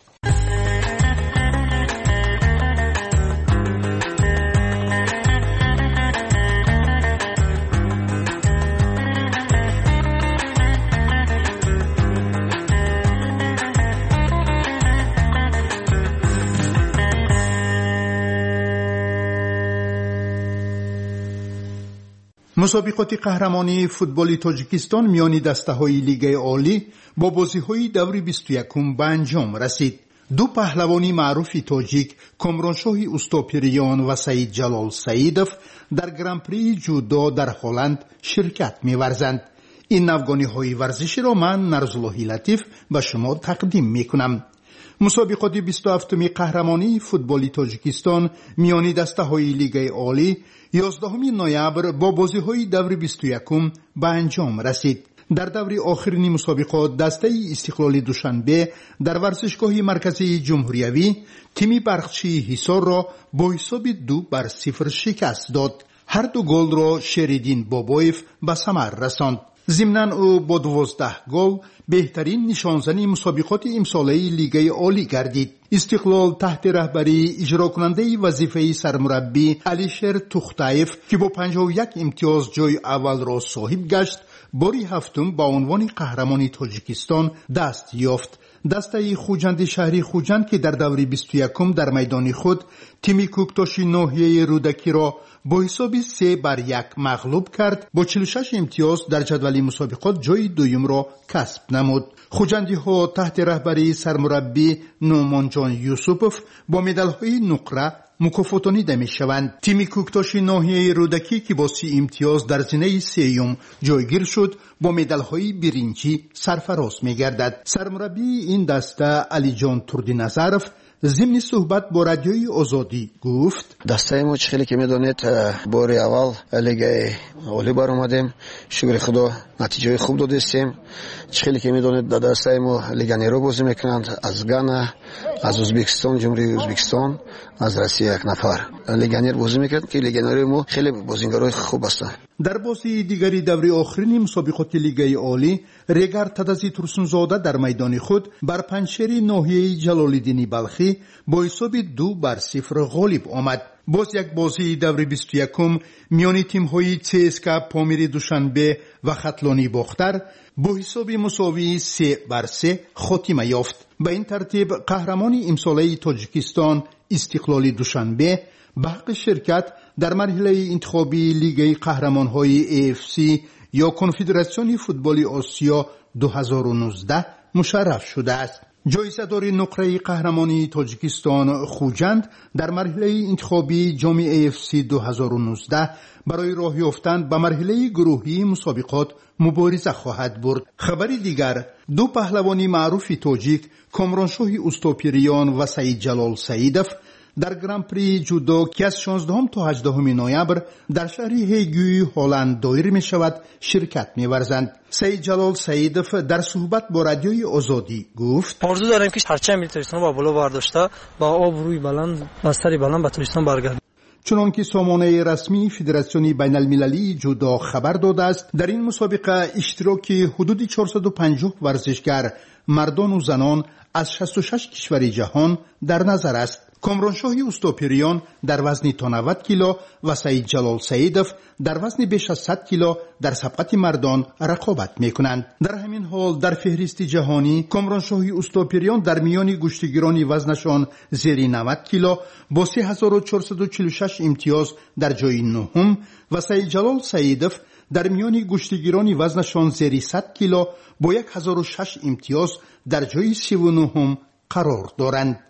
مسابقات قهرمانی فوتبال تاجیکستان میان دسته‌های لیگ عالی با بازی‌های دور بیست و یکم به انجام رسید. دو پهلوانی معروف تاجیک کامرانشاه استاپریان و سعید جلال سعیدов در گرانپری جودو در هلند شرکت می‌ورزند. این نوگانی‌های ورزشی را من نرزالله لطیف به شما تقدیم می‌کنم. مسابقات بیست و هفتم قهرمانی فوتبال تاجیکستان میان دسته‌های لیگ عالی یازدهم نوامبر با بازی‌های دور بیست و یکم به انجام رسید. در دور آخرین مسابقات دسته استقلال دوشنبه در ورزشگاه مرکزی جمهوریوی تیم برقچی حصار را با حساب دو بر صفر شکست داد. هر دو گل را شریدین بابایف به ثمر رساند. ضمناً او با دوازده گل بهترین نشانزن مسابقات امساله لیگ عالی گردید. استقلال تحت رهبری اجرا کننده وظیفه سرمربی علیشیر توختایف که با پنجاه و یک امتیاز جای اول را صاحب گشت، باری هفتم با عنوان قهرمان تاجیکستان دست یافت. دسته خوجند شهری خوجند که در دور بیست و یکم در میدان خود تیم کوکتاش ناحیه رودکی را با حساب سه بر یک مغلوب کرد، با چهل و شش امتیاز در جدول مسابقات جای دوم را کسب نمود. خوجندی ها تحت رهبری سرمربی نومان جان یوسوپوف با مدال های نقره مکافاتانیده می شوند. تیم کوکتاش ناحیه رودکی که با سی امتیاز در زینه سیوم جایگیر شد با مدال های برنجی سرفراز می گردد. سرمربی این دسته علی جان تردی نظرف ضمن صحبت با رادیوی آزادی گفت: دسته ما خیلی که میدونید بار اول لیگ عالی بر اومدیم، شکر خدا نتیجه خوب دادیم. خیلی که میدونید دسته ما لیگانیرو بازی میکنند، از گانا، از ازبکستان، جمهوری ازبکستان، از روسیه یک نفر لیگانیر بازی میکنند که لیگانیرو ما خیلی بازیگرای خوب هستند. در بازی دیگری دوری آخرین مسابقات لیگ عالی، ریگر تدازی ترسونزاده در میدان خود بر پنجشیر ناحیه جلال‌الدین بلخی با حساب دو بر صفر غالب آمد. باز یک بازی دوری بیست و یکم میان تیم‌های سی اس کے پامیر دوشنبه و خطلانی باختر با حساب مساوی سه بر سه خاتمه یافت. به این ترتیب قهرمان امساله تاجیکستان استقلال دوشنبه به حق شرکت در مرحله انتخابی لیگ قهرمان‌های ای اف سی یا کنفدراسیون فوتبال آسیا دو هزار و نوزده مشرف شده است. جایزه‌دار نقره قهرمانی تاجیکستان خوجند در مرحله انتخابی جام ای اف سی دو هزار و نوزده برای راه یافتن به مرحله گروهی مسابقات مبارزه خواهد برد. خبری دیگر، دو پهلوانی معروف تاجیک کامرانشاه اوستاپیریان و سعید جلال سعیدوف در گران پری جودو که از شانزدهم تا هجدهم نوامبر در شهر هیگوی هلند دایر می شود شرکت می ورزند. سعید جلال سعیدوف در صحبت با رادیوی آزادی گفت: آرزو داریم که هرچه ملی تاجیکستان با بالا برداشته با آب روی بلند بستری بلند به تاجیکستان برگردیم. چنانکه سامانه رسمی فدراسیون بین المللی جودو خبر داده است، در این مسابقه اشتراک حدود چهارصد و پنجاه ورزشگر مردان و زنان از شصت و شش کشور جهان در نظر است. کامرانشاه اوستاپیریان در وزن تا نود کیلو و سعید جلال سعیدوف در وزن بیش از صد کیلو در سبقت مردان رقابت میکنند. در همین حال در فهرست جهانی کامرانشاه اوستاپیریان در میان گشتگیران وزنشان زیر نود کیلو با سه هزار و چهارصد و چهل و شش امتیاز در جای نهم و سعید جلال سعیدوف در میان گشتگیران وزنشان زیر صد کیلو با یک هزار و شش امتیاز در جای سی و نهم قرار دارند.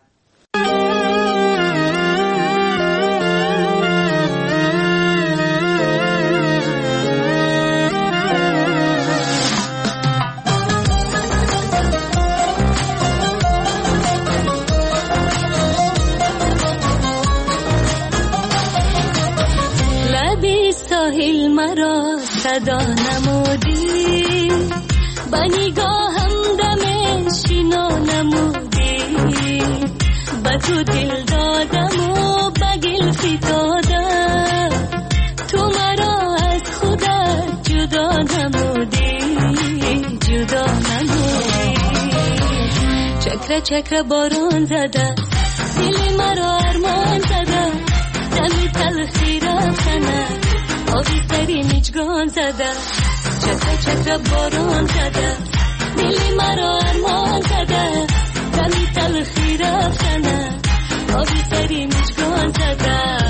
ساحل مرا صدا نمودی، با نگاهم دم شنا نمودی، با تو دل دادم و با گل فتادم، تو مرا از خودت جدا نمودی، جدا نمودی. چکر چکر باران زده دل مرا ارمان زده، دمی تلخی رفتنه آبی سری نیچگان زده، چکر چکر باران زده دلی مرا ارمان زده، دمی تلخی رفتنه آبی سری نیچگان زده.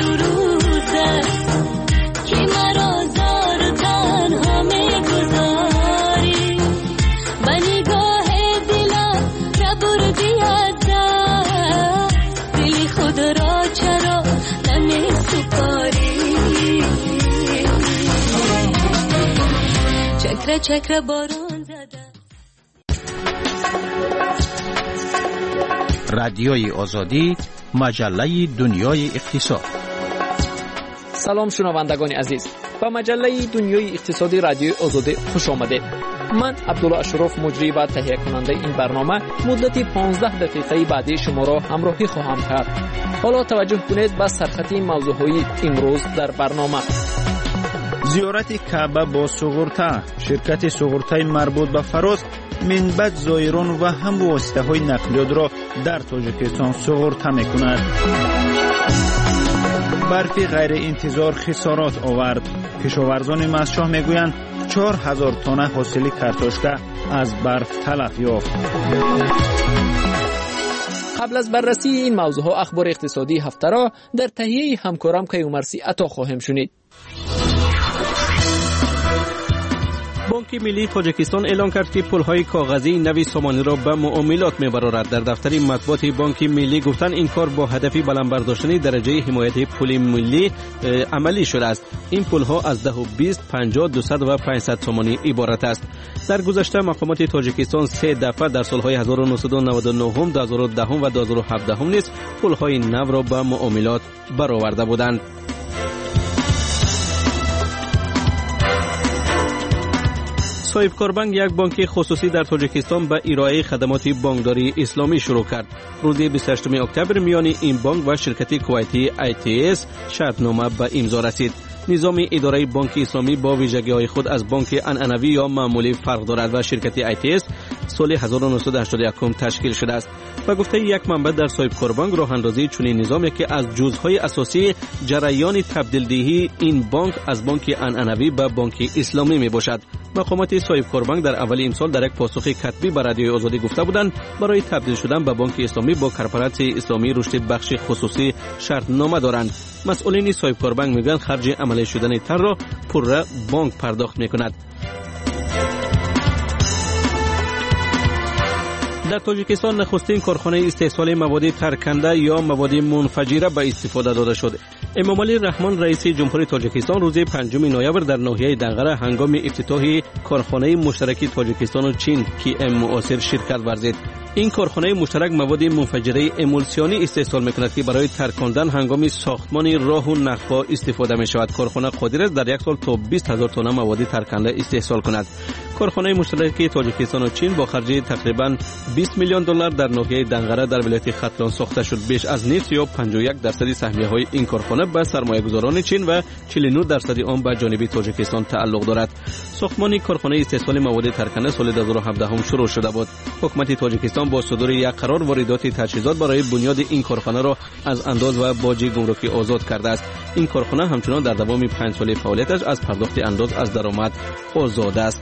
دو روزه که مرا زار و تنها میگذاری به نگاه دلم را بردی از دست دل خود را چرا نمی سپاری چکره چکره باران زده. رادیوی آزادی، مجله دنیای اقتصاد. سلام شنوندگان عزیز، به مجله دنیای اقتصادی رادیوی آزادی خوش آمدید. من عبدالله اشرف مجری و تهیه کننده این برنامه مدت پانزده دقیقه بعدی شما را همراهی خواهم کرد. حالا توجه کنید به سرخطی موضوعهای امروز در برنامه. زیارت کعبه با سوغورتا، شرکت سوغورتای مربوط به فراز منبع زائران و هم واسطه های نقلیات را در تاجیکستان سوغورتا می کند. برفی غیر انتظار خسارات آورد. کشاورزان مزشاه می گویند چهار هزار تانه حاصل کارتوشکا از برف تلف یافت. قبل از بررسی این موضوع اخبار اقتصادی هفته را در تهیه همکارم کیومرثی عطا خواهیم شنید. بانک ملی تاجیکستان اعلام کرد که پولهای کاغذی نوی سامانی را به معاملات می‌برارد. در دفتر مطبوعات بانک ملی گفتند این کار با هدف بلند برداشتن درجه حمایت پول ملی عملی شده است. این پولها از ده و بیست، پنجاه، دویست و پانصد سامانی عبارت است. در گذشته مقامات تاجیکستان سه دفعه در سالهای هزار و نهصد و نود و نه، دو هزار و ده و دو هزار و هفده نیز پولهای نو را به معاملات برآورده بودند. صاحبکار بانک یک بانک خصوصی در تاجیکستان به ارائه خدمات بانکداری اسلامی شروع کرد. روز بیست و هشتم اکتبر میان این بانک و شرکت کویتی آی تی اس شرطنامه به امضا رسید. نظام اداره بانک اسلامی با ویژگی‌های خود از بانک عنعنوی یا معمولی فرق دارد و شرکت آی تی اس سال هزار و نهصد و هشتاد و یک تشکیل شده است. و گفته یک منبع در صاحبکار بانک راه اندازی چنین نظامی که از جزءهای اساسی جریان تبدیل دهی این بانک از بانک عنعنوی به بانک اسلامی می باشد. مقامات صاحبکار بانک در اول امسال در یک پاسخ کتبی به رادیوی آزادی گفته بودند برای تبدیل شدن به بانک اسلامی با کارپوراسیون اسلامی رشد بخش خصوصی شرطنامه دارند. مسئولین صاحبکار بانک میگویند خرج عملی شدن تر را پوره بانک پرداخت میکند. در تاجیکستان نخستین کارخانه استحصال مواد ترکنده یا مواد منفجره به استفاده داده شد. امام علی رحمان رئیس جمهوری تاجیکستان روز پنجم نوامبر در ناحیه دنقره هنگام افتتاح کارخانه مشترک تاجیکستان و چین کی ام معاصر شرکت ورزید. این کارخانه مشترک مواد منفجره امولسیونی استحصال میکند که برای ترکاندن هنگام ساختمان راه و نقب‌ها استفاده می شود. کارخانه قادر است در یک سال تا بیست هزار تن مواد ترکنده استحصال کند. کارخانه مشترک تاجیکستان و چین با خرج تقریبا بیست میلیون دلار در ناحیه دنقره در ولایت ختلان ساخته شد. بیش از نصف یا پنجاه و یک درصد سهمیه‌های این کارخانه به سرمایه‌گذاران چین و چهل و نه درصد آن به جانب تاجیکستان تعلق دارد. ساختمان کارخانه استحصال مواد ترکنده سال دو هزار و هفده شروع شده بود. حکومت تاجیکستان با صدور یک قرار واردات تجهیزات برای بنیاد این کارخانه را از انداز و باج گمرکی آزاد کرده است. این کارخانه همچنان در دوام پنج ساله فعالیتش از پرداخت انداز از درآمد آزاد است.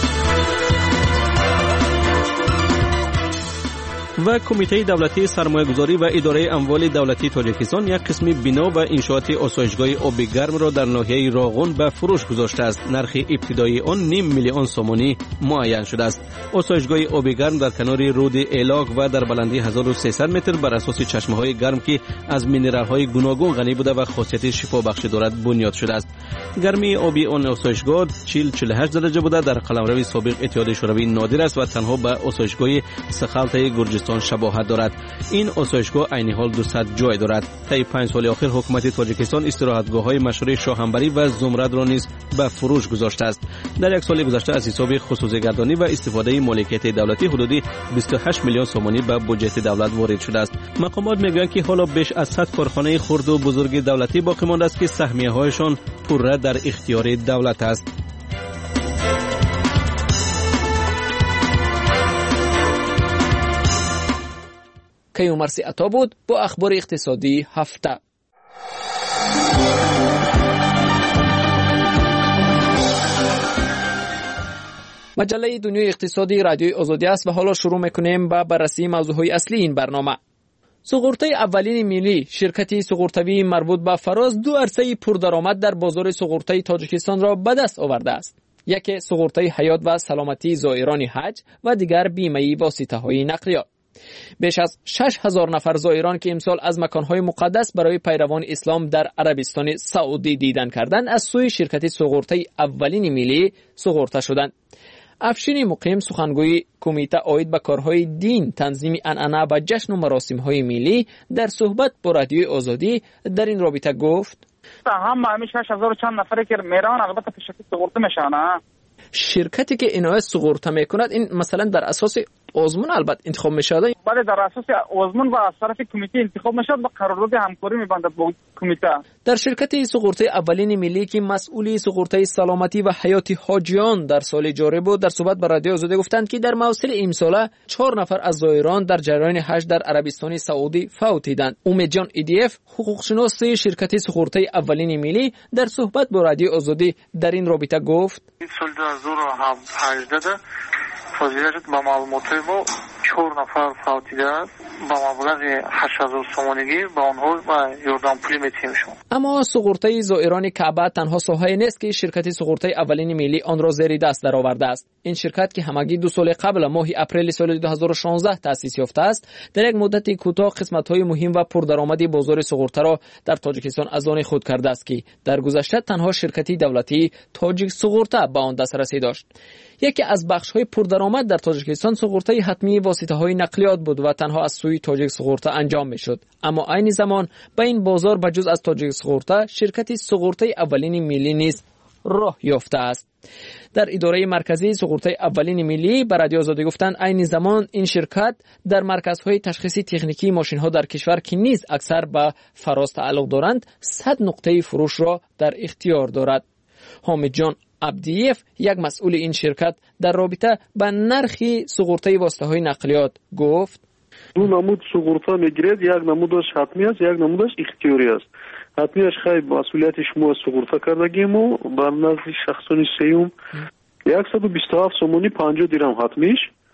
و کمیته دولتی سرمایه‌گذاری و اداره اموال دولتی تاجیکستان یک قسم بنا و انشاءات آسایشگاه آب گرم را در ناحیه راغون به فروش گذاشته است. نرخ ابتدایی آن نیم میلیون سامانی معین شده است. آسایشگاه آب گرم در کنار رود ایلاق و در بلندی هزار و سیصد متر بر اساس چشمه‌های گرم که از مینرال‌های گوناگون غنی بوده و خاصیت شفابخش دارد بنیاد شده است. گرمی آبی آن آسایشگاه چهل چهل و هشت درجه بوده. در قلمرو سابق اتحاد شوروی نادر است و تنها به آسایشگاه سخالته گرجستان شباهت دارد. این آسایشگاه عین حال دویست جای دارد. طی پنج سال اخیر حکومت تاجیکستان استراحتگاه‌های مشهور شاهنبری و زمرد را نیز به فروش گذاشته است. در یک سال گذشته از حساب خصوصی گردانی و استفاده مالکیت دولتی حدودی بیست و هشت میلیون سامانی به بودجه دولت وارد شده است. مقامات میگویند که حالا بیش از صد کارخانه خرد و بزرگ دولتی باقی مانده است که سهمیه‌هایشان پوره در اختیار دولت است. کیومرثی عطا بود با اخبار اقتصادی هفته. مجله دنیای اقتصادی رادیوی آزادی است و حالا شروع میکنیم با بررسی موضوعهای اصلی این برنامه. سقورتای اولین ملی شرکتی سقورتوی مربوط به فراز دو عرصه پردرآمد در بازار سقورتای تاجیکستان را به دست آورده است. یکی سقورتای حیات و سلامتی زائران حج و دیگر بیمه واسطه‌های نقلیات. بیش از شش هزار نفر زائران که امسال از مکانهای مقدس برای پیروان اسلام در عربستان سعودی دیدن کردند از سوی شرکت سقورتای اولین ملی سقورته شدند. افشین مقیم سخنگوی کمیته عاید به کارهای دین تنظیم عنعنه و جشن و مراسم‌های ملی در صحبت با رادیوی آزادی در این رابطه گفت هم همین شش هزار چند نفری که میرن البته پیش سقورته میشن. شرکتی که اینها سقورته میکند این مثلا در اساس آزمون البته انتخاب میشد. بله در اساس آزمون و از طرف کمیته انتخاب میشد و قرارداد همکاری میبنده با کمیته. در شرکت سقورته اولین ملی که مسئولی سقورته سلامتی و حیاتی حاجیان در سال جاری بود در صحبت با رادیو آزادی گفتند که در موسم امساله چهار نفر از زائران در جریان حج در عربستان سعودی فوت دیدند. امید جان ایدیف حقوق شناس شرکت سقورته اولین ملی در صحبت با رادیو آزادی در این رابطه گفت سال دو هزار و هجده فضیلت با معلومات ما چهار نفر فوت دیده است با مبلغ هشت هزار سومانگی با آنها و یاردن پولی میتیم شون. اما سقورته زائران کعبه تنها ساحه نیست که شرکت سقورته اولین ملی آن را زیر دست درآورده است. این شرکت که همگی دو سال قبل ماه اپریل سال دو هزار و شانزده تأسیس یافته است در یک مدت کوتاه قسمت‌های مهم و پردرآمدی بازار سقورته را در تاجیکستان از آن خود کرده است که در گذشته تنها شرکتی دولتی تاجیک سقورته به آن دسترسی داشت. یکی از بخش‌های پردرآمد در تاجیکستان سقورته حتمی واسطه‌های نقلیات بود و تنها از سوی تاجیک سقورته انجام می‌شد. اما عین زمان به این بازار بجز از تاجیک سقورته شرکتی سقورته اولین ملی نیز راه یافته است. در اداره مرکزی سقورته اولین ملی به رادیو آزادی گفتند عین زمان این شرکت در مرکزهای تشخیصی تکنیکی ماشین‌ها در کشور که نیز اکثر به فراز تعلق دارند صد نقطه فروش را در اختیار دارد. حامد جان عبدیف یک مسئول این شرکت در رابطه با نرخ سقورته واسطه‌های نقلیات گفت دو نمود سقورته میگیرد، یک نمودش حتمی است، یک نمودش اختیاری است. حتمیش خیلی مسئولیت شما سقورته کردگیم و بر نزد شخصانی سیوم صد و بیست و هفت سومونی پنجاه دیرم حتمیش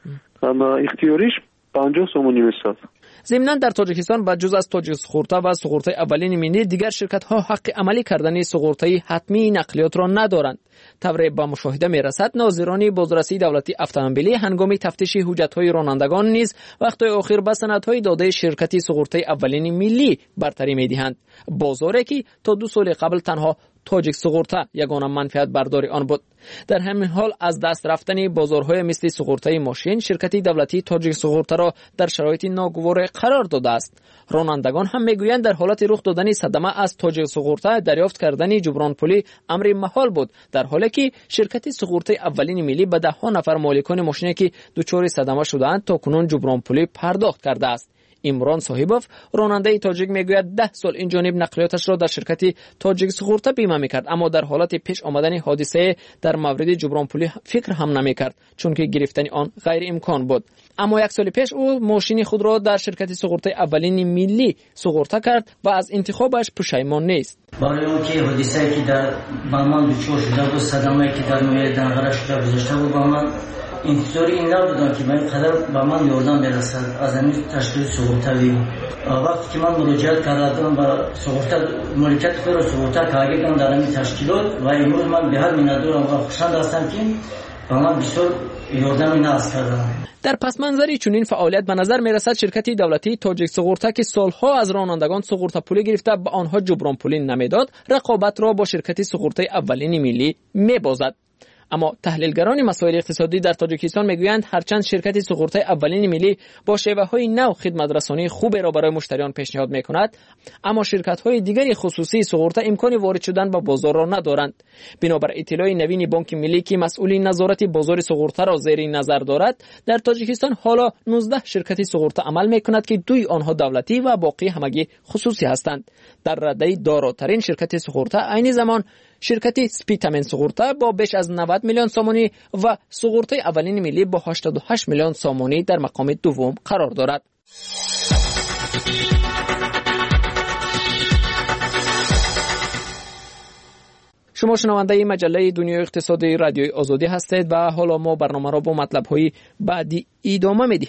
اما اختیاریش پنجاه سومونی میشد. ضمناً در تاجیکستان با جز از تاجیک سقورته و سقورته اولین ملی دیگر شرکت‌ها حق عملی کردن سقورته حتمی نقلیات را ندارند. طبع با مشاهده میرسد ناظران بازرسی دولتی اتومبیلی هنگام تفتیش حجت‌های رانندگان نیز وقتی آخر به سندهای داده شرکتی سقورته اولین ملی برتری می‌دهند. بازاری که تا دو سال قبل تنها تاجیک سقورته یگانه منفعت برداری آن بود. در همین حال از دست رفتن بازارهای مثل سقورته ماشین شرکتی دولتی تاجیک سقورته را در شرایط ناگوار قرار داده است. رانندگان هم میگویند در حالت رخ دادن صدمه از تاجیک سقورته دریافت کردن جبران پولی امر محال بود، در حالی که شرکت سقورته اولین ملی به ده ها نفر مالکان ماشینی که دچار صدمه شدند تا کنون جبران پولی پرداخت کرده است. عمران صاحبوف راننده تاجیک میگوید ده سال این جانب نقلیاتش را در شرکت تاجیک سقورته بیمه میکرد، اما در حالت پیش آمدن حادثه در مورد جبران پولی فکر هم نمیکرد چون که گرفتن آن غیر امکان بود. اما یک سال پیش او ماشین خود را در شرکت سقورته اولین ملی سقورته کرد و از انتخابش پشیمان نیست. برای اون که حادثه‌ای که در بهمان دچار شده بود، صدمه‌ای که در نوع دنغره شده گذشته بود، با من انتظاری این نبودم که من قدر به من یاردن برسد از این تشکیل سقورتوی. وقتی که من مراجعت کردم با سقورته مالکیت خود را سقورته کردم در این تشکیلات و امروز من به هر میندارم و خوشحال هستم که به من بسیار یاردن ناز کردم. در پس منظری چنین فعالیت به نظر می رسد شرکتی دولتی تاجیک سقورته که سالها از رانندگان سقورته پولی گرفته به آنها جبران پولی نمیداد رقابت را با شرکتی سقورته اولین ملی می بازد. اما تحلیلگران مسائل اقتصادی در تاجیکستان میگویند هرچند شرکت سقورته اولین ملی با شیوه‌های نو خدمت رسانی خوبی را برای مشتریان پیشنهاد میکند، اما شرکت‌های دیگری خصوصی سقورته امکان وارد شدن به بازار را ندارند. بنابر اطلاع نوین بانک ملی که مسئول نظارت بازار سقورته را زیر نظر دارد، در تاجیکستان حالا نوزده شرکت سقورته عمل میکند که دوی آنها دولتی و باقی همگی خصوصی هستند. در رده داراترین شرکت سقورته عین زمان شرکت سپیتامن سقورته با بیش از نود میلیون سومانی و سقورته اولین ملی با هشتاد و هشت میلیون سومانی در مقام دوم قرار دارد. شما شنونده مجله دنیای اقتصادی رادیوی آزادی هستید و حالا ما برنامه را با مطلب‌های بعدی ادامه می‌دهیم.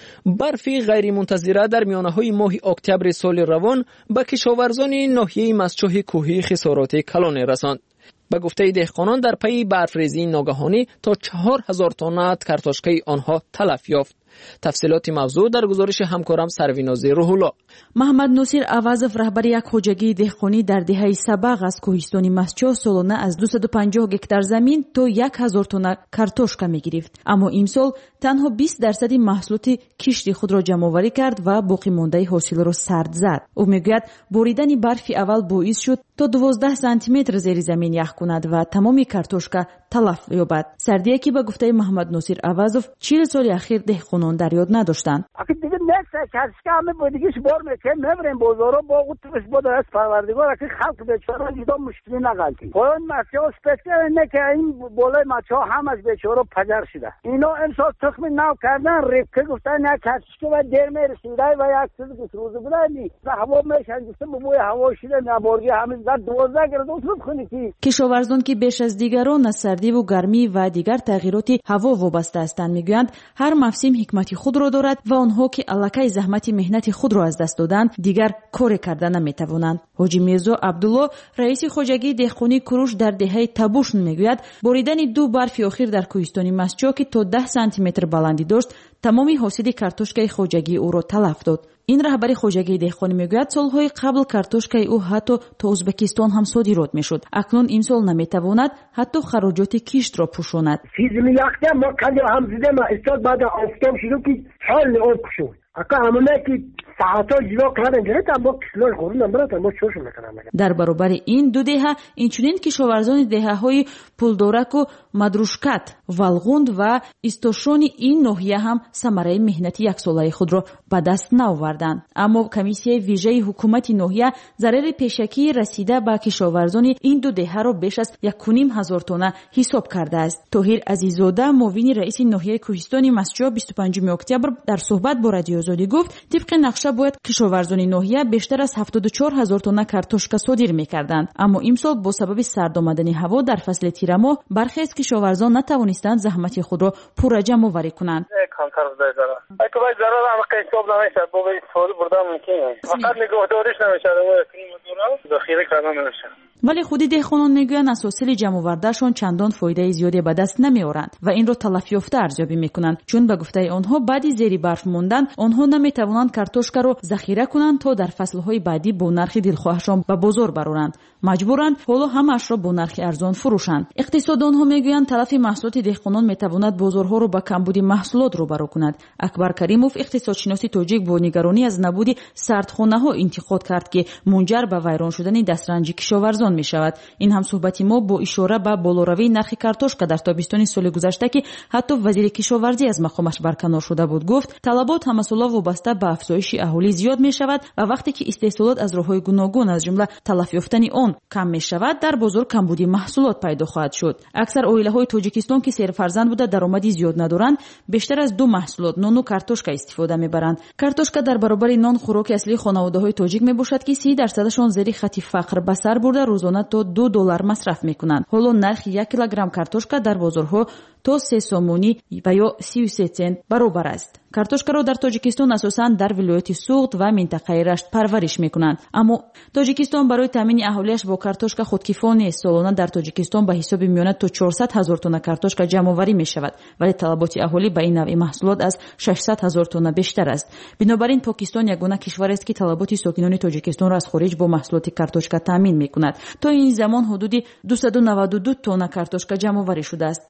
برفی غیرمنتظره در میانه‌های ماه اکتبر سال روان به کشاورزان ناحیه مسچوح کوهی خسارات کلان رساند. به گفته دهقانان در پی برفریزی ناگهانی تا چهار هزار تن کارتوشکای آنها تلف یافت. تفصیلات موضوع در گزارش همکارم سرویناز روح‌الله. محمد نصیر عوضف رهبر یک خوجگی دهقانی در دهه سبق از کوهستان مسچو سالانه از دویست و پنجاه گکتار زمین تا هزار تن کارتوشکا می‌گرفت. اما امسال تنها بیست درصد محصولات کشت خود را جمع‌آوری کرد و باقی مانده حاصل را سرد زد. او میگوید بریدن برف اول باعث شد تا دوازده سانتی متر زیر زمین یخ کند و تمام کارتوشکا تلف یابد. سردی که به گفته محمد نصیر عوضف چهل سال اخیر دهقانان در یاد نداشتند. اگه دیگه نکس کارشکا همه بودیش بار میکنه میبریم بازارا با قطبش بود از پروردگار که خلق بیچاره دیدم مشکلی نگالتی. اون مسئله اسپسیال اینه که این بالای مچا همش بیچاره پجر شده. اینا امسال تخم نو کردن ریپکه گفتن نه کارشکا و دیر میرسیده و یک چیز که روز بودنی و هوا میشن گفتم بوی هوا شده نبارگی همین در دوازده گرد اصول خونی کی. کشاورزان که بیش از دیگران از سردی و گرمی و دیگر تغییرات هوا وابسته هستند میگویند هر موسم حکمتی خود را دارد و آنها که الکی زحمت مهنت خود را از دست دادند دیگر کار کردن نمیتوانند. حاجی میرزا عبدالله رئیس خوجگی دهقانی کروش در دهه تبوشن میگوید بریدن دو برف اخیر در کوهستان مسچو که تا ده سانتی متر بلندی داشت تمامی حاصل کارتوشکای خوجگی او را تلف داد. این رهبر خوجگی دهقانی میگوید سالهای قبل کارتوشکای او حتی تا ازبکستان هم صادرات میشد. اکنون این سال نمیتواند حتی خراجات کشت را پوشاند. فیزمی یاختم ما کلی هم زده ما استاد بعد آفتاب شروع که حال آب شد. اکا همونه که ساعتا جیوا کردن گرفت اما کسلار خورون نمبرات اما چوش میکنم. در برابر این دو دهه اینچنین کشاورزان دهه‌های پولدورک و مدروشکت، والغوند و استوشون این ناحیه هم ثمره مهنت یک ساله خود را به دست نآوردند. اما کمیسیون ویژه حکومت ناحیه ضرر پیشکی رسیده به کشاورزان این دو دهه را بیش از یک و نیم هزار تن حساب کرده است. طاهر عزیزاده معاون رئیس ناحیه کوهستان مسچو بیست و پنجم اکتبر در صحبت با رادیو آزادی گفت طبق نقشه باید کشاورزان ناحیه بیشتر از هفتاد و چهار هزار تن کارتوشکا صادر می‌کردند. اما امسال با سبب سرد آمدن هوا در فصل تیر ماه برخی از کشاورزان نتوانستند زحمت خود را پورا جمع آوری کنند. کمتر بوده ضرر. اگه باید ضرر هم حساب نمیشه با به استفاده بردن ممکنه. فقط نگهداریش نمیشه و کنیم ذخیره کردن نمیشه. ولی خودی دهقانان میگویند از حاصل جمع آوردهشان چندان فایده زیادی به دست نمیآورند و این را تلف یافته ارزیابی میکنند چون به گفته آنها بعد زیر برف ماندن آنها نمیتوانند کارتوشکا را ذخیره کنند تا در فصلهای بعدی با نرخ دلخواهشان به بازار برآورند. مجبورند حالا همش را با نرخ ارزان فروشند. اقتصاددانها میگویند تلف محصولات دهقانان میتواند بازارها را با کمبود محصولات روبرو کند. اکبر کریموف اقتصادشناس تاجیک با نگرانی از نبود سردخانه‌ها انتقاد کرد که منجر به ویران شدن دسترنج کشاورزان می شود. این هم صحبتی ما با اشاره به بالاروی نرخ کارتوشکا در تابستان سال گذشته که حتی وزیر کشاورزی از مقامش برکنار شده بود گفت طلبات همساله وابسته به افزایش اهالی زیاد می شود و وقتی که استحصالات از راه‌های گوناگون از جمله تلف یافتن آن کم می شود در بازار کمبودی محصولات پیدا خواهد شد. اکثر عائله‌های تاجیکستان که سیر فرزند بوده درآمدی زیاد ندارند بیشتر از دو محصولات نان و کارتوشکا استفاده می‌برند. کارتوشکا در برابر نان خوراک اصلی خانواده‌های تاجیک میباشد که سی درصدشان زیر خط فقر به سر برده روزانه تا دو دلار مصرف میکنند. حالا نرخ یک کیلوگرم کارتوشکا در بازارها تا سه سومونی و یا سی و سه سنت برابر است. کارتوشکا را در تاجیکستان اساساً در ولایت سوغد و منطقه رشت پرورش میکنند. اما تاجیکستان برای تامین اهالیش با کارتوشکا خودکفا نیست. سالانه در تاجیکستان به حساب میانه تا چهارصد هزار تن کارتوشکا جمع آوری میشود ولی طلبات اهالی به این نوع محصولات از ششصد هزار تن بیشتر است. بنابراین پاکستان یگانه کشور است که طلبات ساکنان تاجیکستان را از خارج با محصولات کارتوشکا تامین میکند. تا این زمان حدود دویست و نود و دو تن کارتوشکا جمع آوری شده است.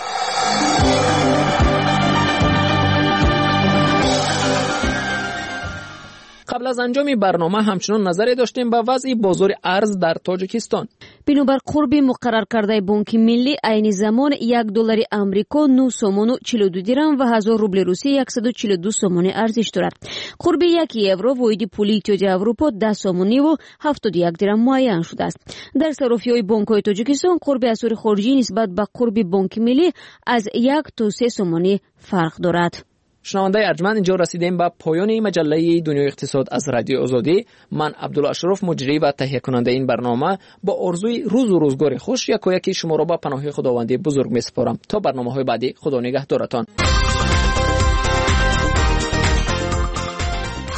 قبل از انجام برنامه همچنان نظری داشتیم به وضع بازار ارز در تاجیکستان. بنابر قرب مقرر کرده بانک ملی عین زمان یک دلار امریکا نه سوم و چهل و دو درم و هزار روبل روسی صد و چهل و دو سوم ارزش دارد. قرب یک یورو واحد پول اتحادیه اروپا ده سوم و هفتاد و یک درم معین شده است. در صرافی‌های بانک‌های تاجیکستان قرب اسعار خارجی نسبت به قرب بانک ملی از یک تا سه سوم فرق دارد. شنونده ارجمند اینجا رسیدیم به پایان مجله دنیای اقتصاد از رادیو آزادی. من عبدالله اشرف مجری و تهیه کننده این برنامه با آرزوی روز و روزگار خوش یک و یکی شما را به پناه خداوند بزرگ میسپارم تا برنامه‌های بعدی. خدا نگهدارتان.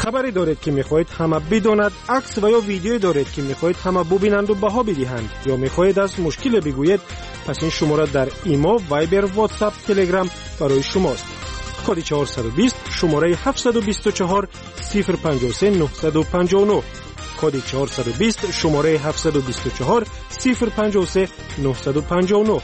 خبری دارید که میخواهید همه بداند، عکس و یا ویدیویی دارید که میخواهید همه ببینند و بها بدهند یا میخواهید از مشکل بگویید، پس این شماره در ایمو، وایبر، واتساپ، تلگرام برای شماست. کد چهارصد و بیست شماره هفتصد و بیست و چهار صفر پنجاه و سه نهصد و پنجاه و نه. کد چهارصد و بیست شماره هفتصد و بیست و چهار صفر پنجاه و سه نهصد و پنجاه و نه.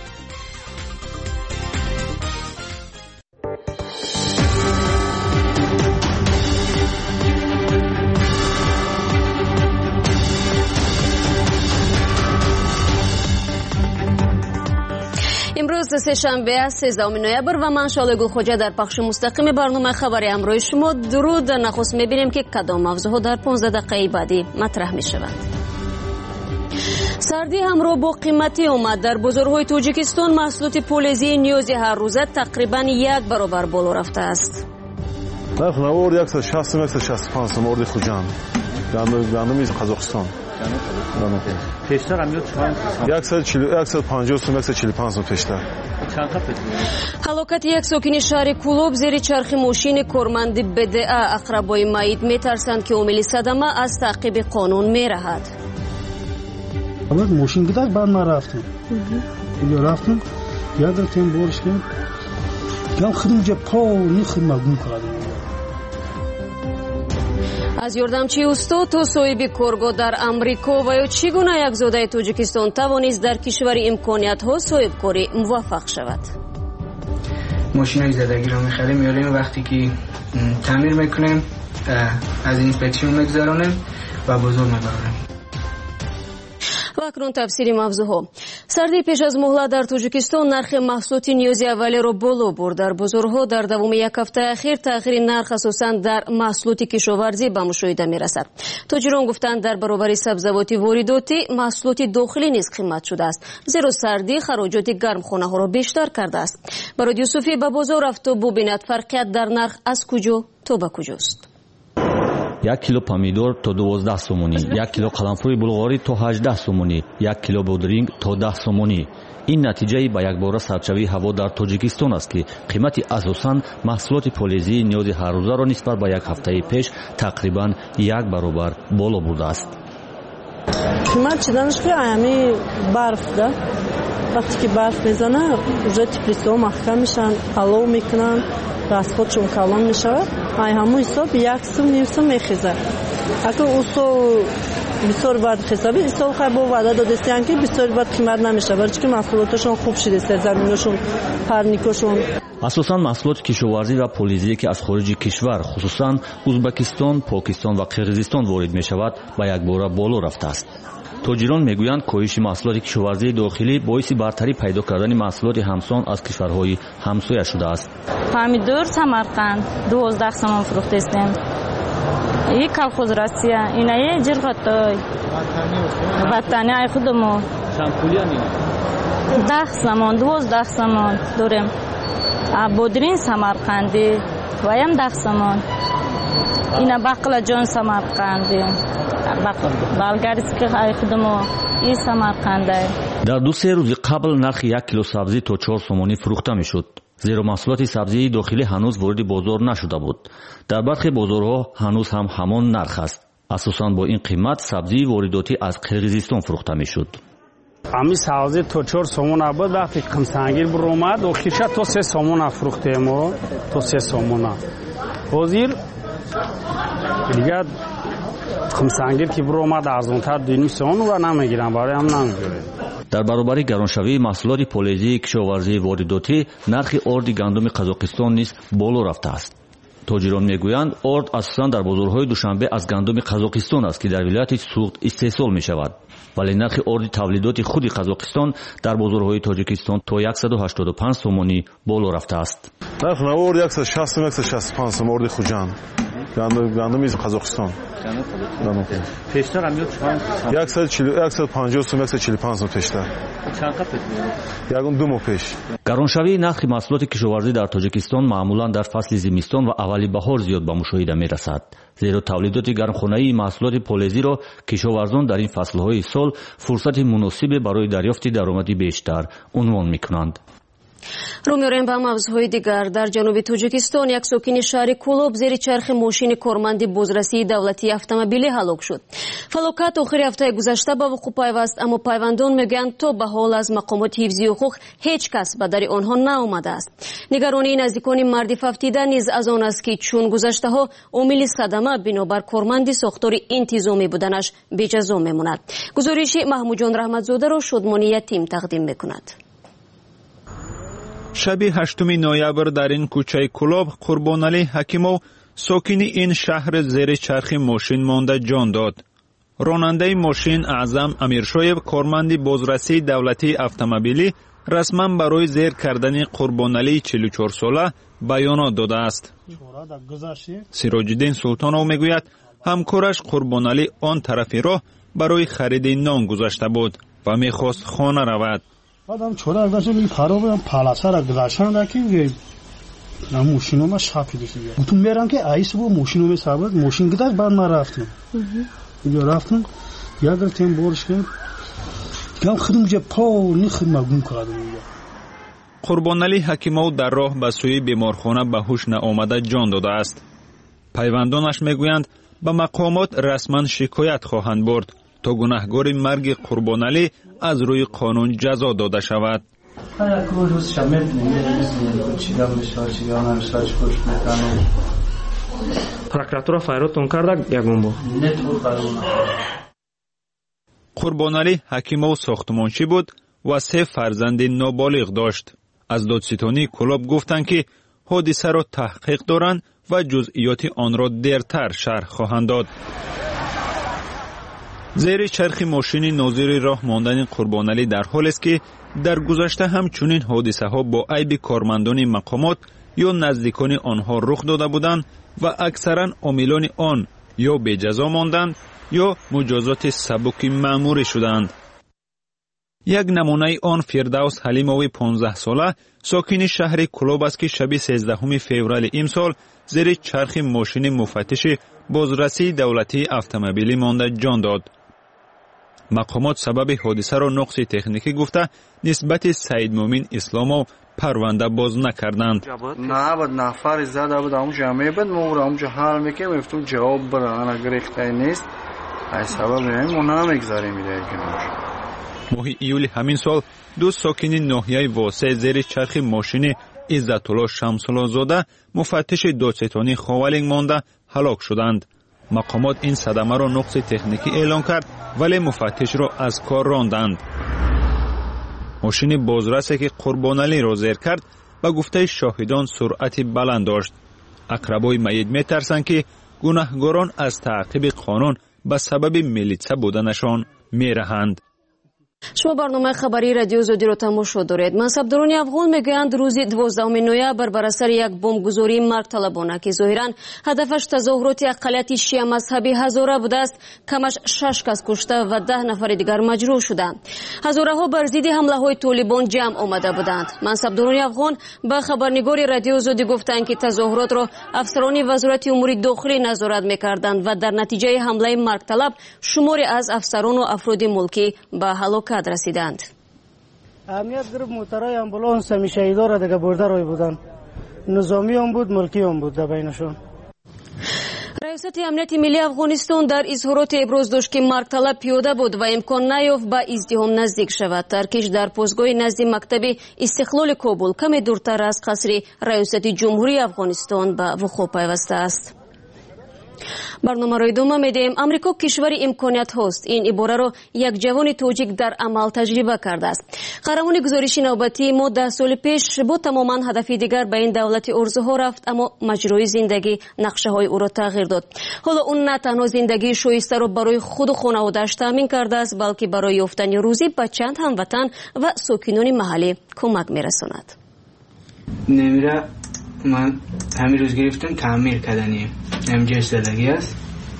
امروز سه‌شنبه است سیزدهم نوامبر و من شاله گلخوجه در پخش مستقیم برنامه خبری امروز شما. درود. نخست می‌بینیم که کدام موضوعات در پانزده دقیقه بعدی مطرح می‌شود. سردی همراه با قیمتی آمد. در بازارهای تاجیکستان محصولات پوليزی نیازی هر روزه تقریبا یک برابر بالا رفته است. نرخ نوار صد و شصت و صد و شصت و پنج سوم اردی خوجان. گندم از قزاقستان. پیشتر هم میاد صد و پنجاه سوم صد و چهل و پنج سوم پیشتر. ҳалокати як сокини шаҳри Кулоб зери чархи мошини корманди БДА. ақрабои маит метарсанд ки омили садама аз таъқиби қонун мераҳад. Абад мошин гидак бад ма рафтам. Ё рафтам, ядр тем боришка. Гам хидм ҷа пори хидмат гум кардам. аз ёрдамчии устод то соҳиби коргоҳ дар амрико ва ё чӣ гуна як зодаи тоҷикистон тавонист дар кишвари имкониятҳо соҳибкорӣ муваффақ шавад. ماشینای زدگی رو میخریم میاریم وقتی که تعمیر میکنیم از اینسپکسیون میگذرانیم و بازار میبریم. و اکنون تفسیری موضوعها. سردی پیش از مهلت در تاجیکستان نرخ محصولات نیازی اولیه را بالا برد. در بازارها در دوام یک هفته اخیر تغییر نرخ اساساً در محصولات کشاورزی به مشاهده میرسد. تاجران گفتند در برابر سبزیجات وارداتی محصولات داخلی نیز قیمت شده است، زیرا سردی خراجات گرمخانه ها را بیشتر کرده است. برای یوسفی به بازار رفت و ببیند فرقیت در نرخ از کجا تا به کجاست. یک کیلو پامیدور تا دوازده سومونی، یک کیلو قلمفوی بلغاری تا هجده سومونی، یک کیلو بودرینگ تا ده سومونی. این نتیجه با یک بار سردشوی هوا در تاجیکستان است که قیمت اساساً محصولات پوليزی نیاز هر روزه را نسبت به یک هفته پیش تقریبا یک برابر بالا برده است. قیمت چیدنش که ایامی برف ده. وقتی که برف میزنه уже теплица محکم میشن، پلو میکنن، расходشون کلان میشه. ای همون حساب یک سوم نیم سوم میخیزه. اگر اوسو بسیار بد حسابی استال خیلی با وعده دادستیان که بسیار بد قیمت نمیشه، برای که محصولاتشون خوب شده، سرزمینشون، پرنیکشون. اساساً محصولات کشاورزی و پوليزی که از خارج کشور خصوصاً ازبکستان، پاکستان و قرقیزستان وارد میشود با یک بار بالا رفته است. تاجران میگویند کاهش محصولات کشاورزی داخلی باعث برتری پیدا کردن محصولات همسان از کشورهای همسایه شده است. پامیدور سمرقند دوازده سوم فروخته استیم. یک کلخوز روسیه اینه جرقتای وطنی ای خودمو شامپولی هم ده سوم دوازده سوم داریم. بودرین سمرقندی و هم ده سوم. اینه بقلا جان سمرقندی. بالگریسکی های خودمو این سمرقنده. در دو سه روز قبل نرخ یک کیلو سبزی تا چهار سومانی فروخته میشد، زیرا محصولات سبزی داخلی هنوز وارد بازار نشده بود. در برخی بازارها هنوز هم همان نرخ است. اساساً با این قیمت سبزی وارداتی از قرقیزستان فروخته میشد. امی سبزی تا چهار سومون بود، وقتی قمسنگیر بر اومد و خیشه تا سه سومون فروخته ما، تا سه سومون. حاضر دیگه قمسنگیر که بر اومد ارزان‌تر دو سومون و نمیگیرن، برای هم نمیگیرن. در برابر گرانشوی محصولات پوليزی کشاورزی وارداتی نرخ آرد گندم قزاقستان نیز بالا رفته است. تاجران میگویند آرد اساساً در بازارهای دوشنبه از گندم قزاقستان است که در ولایت سوخت استحصال می شود، ولی نرخ آرد تولیدات خود قزاقستان در بازارهای تاجیکستان تا صد و هشتاد و پنج سومانی بالا رفته است. نرخ نوار صد و شصت و صد و شصت و پنج سوم اردی خوجان. گندم از قزاقستان. پیشتر هم میاد صد و پنجاه سوم صد و چهل و پنج سوم پیشتر. چند قپت؟ یکم دو ماه پیش. گرانشوی نرخ محصولات کشاورزی در تاجیکستان معمولا در فصل زمستان و اوایل بهار زیاد به مشاهده می رسد، زیرا تولیدات گرمخانه‌ای محصولات پوليزی را کشاورزان در این فصل‌های سال فرصت مناسب برای دریافت درآمدی بیشتر عنوان می‌کنند. رو می‌آوریم با موضوعهای دیگر. در جنوب تاجیکستان یک ساکن شهر کولوب زیر چرخ ماشین کارمند بازرسی دولتی автомобили هلاک شد. فلاکت آخر هفته گذشته به وقوع پیوست، اما پیوندان میگویند تا به حال از مقامات حفظی حقوق هیچ کس به در آنها نآمده است. نگرانی نزدیکان مرد فوتیده نیز از آن است که چون گذشته ها عامل صدمه بنابر کارمند ساختار انتظامی بودنش بی‌جزا میماند. گزارش محمود جان رحمتزاده را شادمانی تیم تقدیم میکند. شب هشتم نوامبر در این کوچه کولوب قربانعلی حکیمов ساکن این شهر زیر چرخ ماشین مانده جان داد. راننده ماشین اعظم امیرشویев کارمند بازرسی دولتی автомобили رسما برای زیر کردن قربانعلی چهل و چهار ساله بیانات داده است. سیراج‌الدین سلطانov میگوید همکارش قربانعلی آن طرف راه برای خرید نان گذشته بود و میخواست خانه رود. آدم چورا گذاشتم این کارو برام پالاسا را گذاشتن که ماشینو ما شاپی دیگه تو میرم که ایس بو ماشینو می سابت ماشین گذاشت بعد ما رفتم اینجا رفتم یادم تیم بورش که کم خدمت جه پا نی خدمت گم کردم. قربانعلی حکیمov در راه به سوی بیمارخانه به هوش نآمده جان داده است. پیوندانش میگویند به مقامات رسما شکایت خواهند برد تا گناهکار مرگ قربانعلی از روی قانون جزا داده شود. прокуратура файротон карда ягон бор. قربانعلی حکیمov ساختمانچی بود و سه فرزند نابالغ داشت. از دادستانی کولوب گفتند که حادثه را تحقیق دارند و جزئیات آن را دیرتر شرح خواهند داد. زیر چرخ ماشین ناظر راه ماندن قربانعلی در حال است که در گذشته همچنین حادثه ها با عیب کارمندان مقامات یا نزدیکان آنها رخ داده بودند و اکثرا عاملان آن یا به جزا ماندند یا مجازات سبک مأموری شدند. یک نمونه آن فردوس حلیمov پانزده ساله ساکن شهر کولوب است که شب سیزدهم فوریه امسال زیر چرخ ماشین مفتش بازرسی دولتی автомобили مانده جان داد. مقامات سبب حادثه را نقص تکنیکی گفته نسبت سید مومن اسلامov پرونده باز نکردند. نه بود نفر زده بود اونجا میبود ما اونجا حال میکنیم افتون جواب برن اگر اختیاری نیست ای سبب همین ما نمیگذاریم میده ماه ایول همین سال دو ساکن ناحیه واسع زیر چرخ ماشین عزت‌الله شمس‌الله زاده مفتش دادستانی خاولینگ مانده هلاک شدند. مقامات این صدمه را نقص تکنیکی اعلام کرد ولی مفتش را از کار راندند. ماشین بازرسی که قربانعلی را زیر کرد به گفته شاهدان سرعت بلند داشت. اقربای میت میترسند که گناهکاران از تعقیب قانون به سبب میلیسا بودنشان میرهند. شما برنامه خبری رادیو زودی را تماشا دارید. منصبداران افغان میگویند روز دوازدهم نوامبر بر اثر یک بمبگذاری مرگ طلبانه که ظاهرا هدفش تظاهرات اقلیت شیعه مذهبی هزاره بوده است کمش شش کس کشته و ده نفر دیگر مجروح شدند. هزاره ها بر ضد حمله های طالبان جمع آمده بودند. منصبداران افغان به خبرنگار رادیو زودی گفتند که تظاهرات را افسران وزارت امور داخلی نظارت میکردند و در نتیجه حمله مرگ طلب شماری از افسران و افراد ملکی به هلاکت رسیدند. امنیت گروه موترای امبولانس همیشه ایداره دیگه برده روی بودن. نظامی هم بود ملکی هم بود در بینشون. ریاست امنیت ملی افغانستان در اظهارات ابراز داشت که مرگ طلب پیاده بود و امکان نیافت به ازدحام نزدیک شود. ترکش در پاسگاه نزد مکتب استقلال کابل کمی دورتر از قصر ریاست جمهوری افغانستان به وقوع پیوسته است. برنامه را ادامه میدیم. امریکا کشور امکانیت هاست. این عباره را یک جوان تاجیک در عمل تجربه کرده است. قهرمان گزارش نوبتی ما ده سال پیش با تماما هدفی دیگر به این دولت ارزوها رفت اما مجرای زندگی نقشه های او را تغییر داد. حالا اون نه تنها زندگی شایسته را برای خود و خانواده‌اش تامین کرده است بلکه برای یافتن روزی به چند هموطن و ساکنان محلی کمک میرساند. نمیره من همین روز گرفتم تعمیر کردنیه. همینجا زندگی است.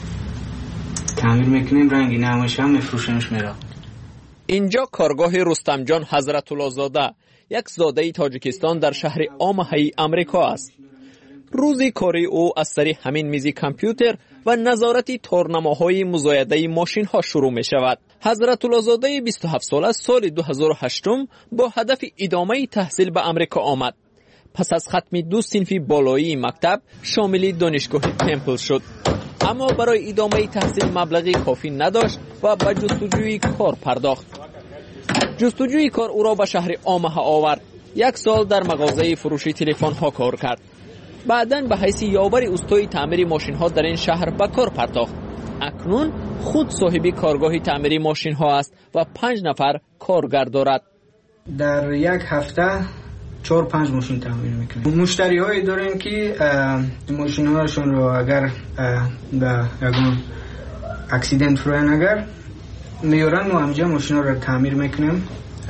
تعمیر میکنیم رنگی نمایش هم میفروشیمش میره. اینجا کارگاه رستم جان حضرت الله زاده یک زاده تاجیکستان در شهر آمهی امریکا است. روزی کاری او از سر همین میز کامپیوتر و نظارت تورنماهای مزایده ماشین ها شروع می شود. حضرت الله‌زاده بیست و هفت ساله سال دو هزار و هشت با هدف ادامه تحصیل به امریکا آمد. پس از ختم دو صنف بالایی مکتب شامل دانشگاه تمپل شد. اما برای ادامه تحصیل مبلغی کافی نداشت و به جستجوی کار پرداخت. جستجوی کار او را به شهر آمها آورد. یک سال در مغازه فروش تلفن ها کار کرد. بعداً به حیث یاور استای تعمیر ماشین ها در این شهر به کار پرداخت. اکنون خود صاحب کارگاه تعمیر ماشین ها است و پنج نفر کارگر دارد. در یک هفته چهار پنج ماشین تعمیر میکنیم. مشتری هایی داریم که ماشین هاشون رو اگر به یگان اکسیدنت فروین اگر میارن ما همجا ماشین ها رو تعمیر میکنیم.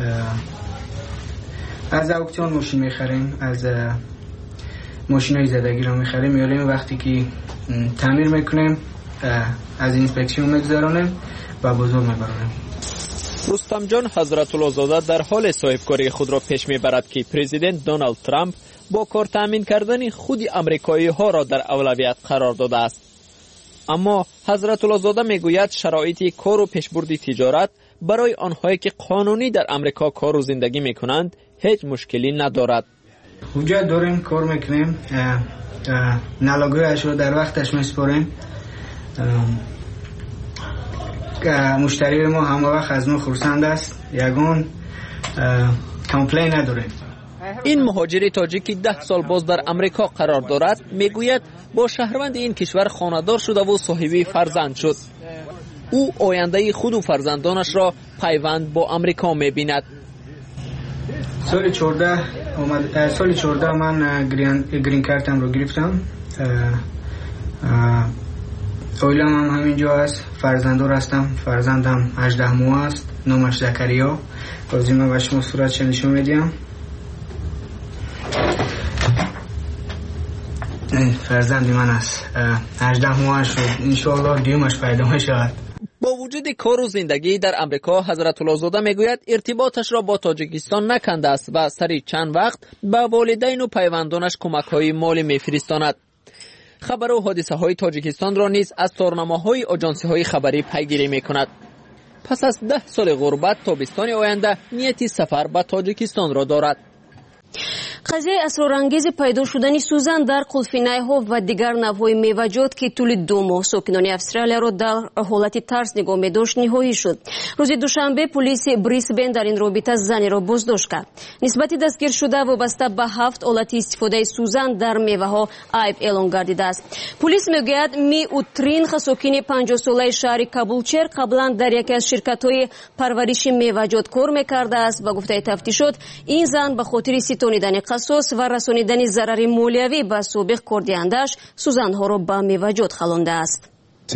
از اکسیون ماشین میخریم، از ماشین های زدگی رو میخریم میاریم، وقتی که تعمیر میکنیم از اینسپکسیون میگذارونیم و بازار میبرونیم. رستم جان حضرت الله‌زاده در حال صاحبکاری خود را پیش میبرد که پرزیدنت دونالد ترامپ با کار تامین کردن خود امریکایی ها را در اولویت قرار داده است. اما حضرت الله‌زاده میگوید شرایط کار و پیشبرد تجارت برای آنهایی که قانونی در امریکا کار و زندگی میکنند هیچ مشکلی ندارد. اونجا داریم کار میکنیم، نلاگویش رو در وقتش میسپاریم. مشتری ما همه وقت از ما خرسند است، یگان کامپلین نداریم. این مهاجر تاجیکی ده سال باز در امریکا قرار دارد میگوید با شهروند این کشور خانه‌دار شده و صاحب فرزند شد. او آینده خود و فرزندانش را پیوند با امریکا می‌بیند. سال چهارده اومد سال چهارده من گرین گرین کارتم رو گرفتم. اویلم هم همینجا است، فرزنددار هستم. فرزندم هجده ماه است، نامش زکریا. بازی من به شما صورتش نشون میدم. فرزند من است، هجده ماه شد، انشاءالله دیومش پیدا میشود. با وجود کار و زندگی در امریکا حضرت الله‌زاده میگوید ارتباطش را با تاجیکستان نکنده است و سری چند وقت به والدین و پیوندانش کمک‌های مالی میفرستاند. خبر و حادثه های تاجیکستان را نیز از تارنامه‌های آژانس‌های خبری پیگیری می‌کند. پس از ده سال غربت تابستان آینده نیتی سفر به تاجیکستان را دارد. قضیه اسرارانگیز پیدا شدن سوزن در قلفینه‌ها و دیگر نوع‌های میوه‌جات که طول دو ماه ساکنان استرالیا را در حالت ترس نگاه می‌داشت نهایی شد. روز دوشنبه پلیس بریسبن در این رابطه زنی را بازداشت کرد. نسبت دستگیر شده وابسته به هفت حالت استفاده سوزن در میوه‌ها عیب اعلام گردیده است. پلیس میگوید می اوترین ساکن پنجاه ساله شهر کابلچر قبلا در یکی از شرکت‌های پرورش میوه‌جات کار می‌کرده است و گفته تفتیشات این زن به خاطر ستانیدن قصاص و رسانیدن ضرر مالیوی به سابق کاردهنده‌اش سوزن‌ها را به میوه‌جات خلانده است.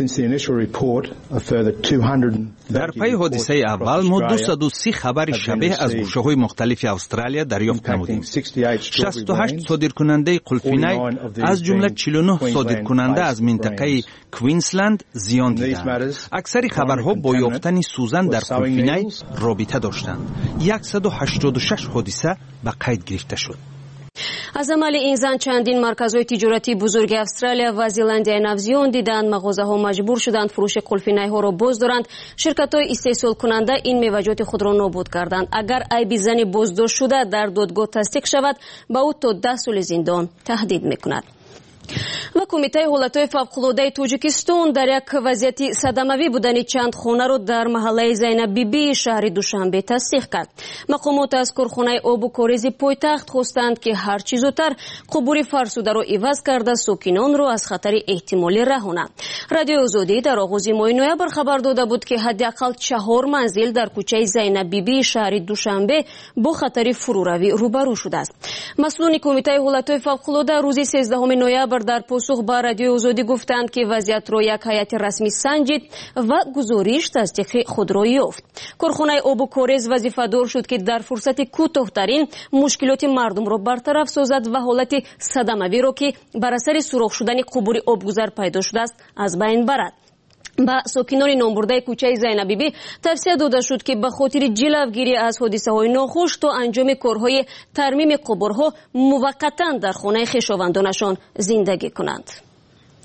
در پی حادثه اول ما دویست و سی خبر شبیه از گوشه‌های مختلف استرالیا دریافت نمودیم. شصت و هشت صادرکننده قلفینه از جمله چهل و نه صادرکننده از منطقه کوینزلند زیان دیدند. اکثر خبرها با یافتن سوزن در قلفینه رابطه داشتند. صد و هشتاد و شش حادثه به قید گرفته شد. از عمل این زن چندین مرکزهای تجارتی بزرگ استرالیا و زلندیای نو زیان دیدند. مغازه‌ها مجبور شدند فروش قلفینه‌ها را باز دارند. شرکت‌های استحصال کننده این میوه‌جات خود را نابود کردند. اگر عیب زنی بازداشت شده در دادگاه تصدیق شود به او تا ده سال زندان تهدید می‌کند. و کمیته حالتهای فوق‌العاده تاجیکستان در یک وضعیت صدمه‌ای بودن چند خانه را در محله زینب بیبی شهر دوشنبه تصدیق کرد. مقامات از کارخانه آب و کاریز پایتخت خواستند که هر چه زودتر قبور فرسوده را عوض کرده ساکنان را از خطر احتمالی رهانند. رادیو آزادی در آغاز ماه نوامبر خبر داده بود که حداقل چهار منزل در کوچه زینب بیبی شهر دوشنبه با خطر فروروی روبرو شده است. مسئولان کمیته حالتهای فوق‌العاده روز سیزدهم نوامبر در پاسخ به رادیو آزادی گفتند که وضعیت را یک هیئت رسمی سنجید و گزارش تصدیق خود را یافت. کارخانه آب و کاریز وظیفه‌دار شد که در فرصت کوتاه‌ترین مشکلات مردم را برطرف سازد و حالت صدمه‌ای را که بر اثر سوراخ شدن قبور آبگذر پیدا شده است از بین برد. با ساکنان نامبرده کوچه زینب بیبی توصیه داده شد که به خاطر جلوگیری از حادثه‌های ناخوش تا انجام کارهای ترمیم قبورها موقتا در خانه خویشاوندانشان زندگی کنند.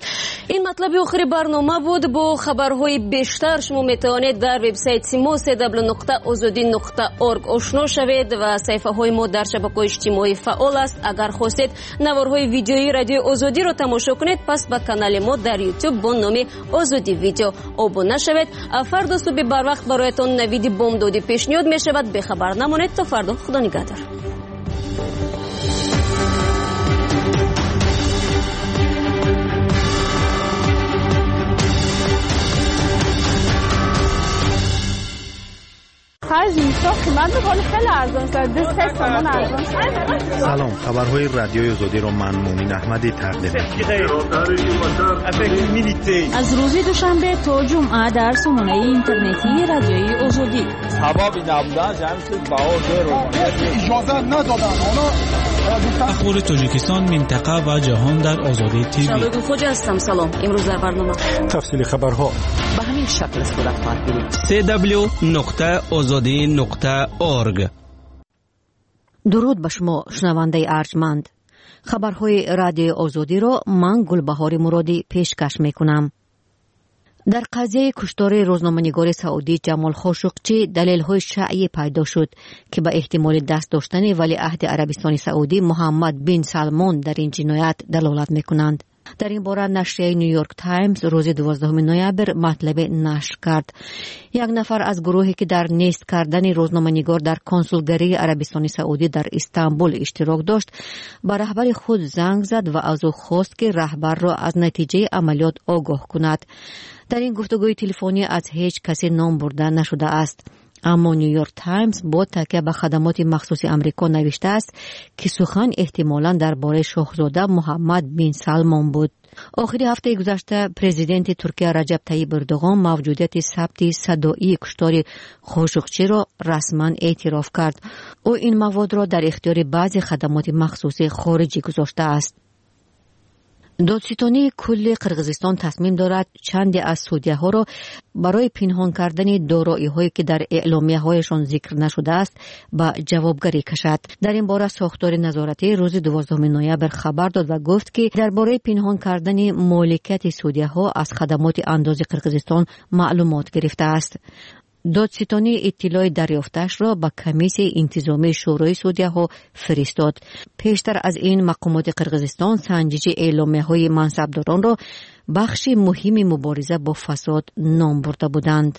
این مطلب آخر برنامه بود. با خبرهای بیشتر شما میتوانید در وبسایت سیمو سی دبلیو نقطه آزادی نقطه اورگ آشنا شوید و صفحه های ما در شبکه‌های اجتماعی فعال است. اگر خواستید نوارهای ویدیویی رادیو آزادی را تماشا کنید، پس به کانال ما در یوتیوب با نام آزادی ویدیو ابونه شوید. فردا صبح بر وقت برایتان نوید بامدادی پیشنهاد می شود. به خبر نمانید تا فردا. خدا نگهدار. خرج نیستا قیمت بخوری خیلی ارزان شد. دو سه سامان ارزان شد. سلام، خبرهای رادیوی آزادی رو من مومین احمدی تقدیم می‌کنم. از روز دوشنبه تا جمعه در سامانه اینترنتی رادیوی آزادی. سبب نبودن جمعیت باور اجازه ندادن. اخبار تاجیکستان، منطقه و جهان در آزادی تیوی. شباب خوجا هستم. سلام. امروز در برنامه تفصیل خبرها به همین شکل صورت خواهد گرفت. سی دبلیو نقطه آزادی نقطه اورگ. درود به شما شنونده ارجمند. خبرهای رادیو آزادی را من گلبهار مرادی پیشکش میکنم. در قضیه کشتار روزنامه‌نگار سعودی جمال خاشقچی دلیل‌های شایع پیدا شد که به احتمال دست داشتن ولیعهد عربستان سعودی محمد بن سلمان در این جنایت دلالت می‌کنند. در این باره نشریه نیویورک تایمز روز دوازدهم نوامبر مطلب نشر کرد. یک نفر از گروهی که در نیست کردن روزنامه‌نگار در کنسولگری عربستان سعودی در استانبول اشتراک داشت، به رهبر خود زنگ زد و از او خواست که رهبر را از نتیجه عملیات آگاه کند. در این گفتگوی تلفنی از هیچ کسی نام برده نشده است. اما نیویورک تایمز با تکیه به خدمات مخصوص امریکا نوشته است که سخن احتمالاً درباره شاهزاده محمد بن سلمان بود. آخر هفته گذشته پرزیدنت ترکیه رجب طیب اردوغان موجودیت ثبت صدایی کشتار خاشقچی را رسما اعتراف کرد. او این مواد را در اختیار بعضی خدمات مخصوص خارجی گذاشته است. دادستانی کل قرقیزستان تصمیم دارد چند از سودیه ها را برای پنهان کردن دارایی هایی که در اعلامیه هایشان ذکر نشده است به جوابگری کشد. در این باره ساختار نظارتی روز دوازدهم نوامبر خبر داد و گفت که درباره پنهان کردن مالکیت سودیه ها از خدمات انداز قرقیزستان معلومات گرفته است. دادستانی اطلاع دریافتش را به کمیسیون انتظامی شورای سعودیه ها فرستاد. پیشتر از این مقامات قرقیزستان سنجش اعلامیه های منصبداران را بخش مهمی مبارزه با فساد نام برده بودند.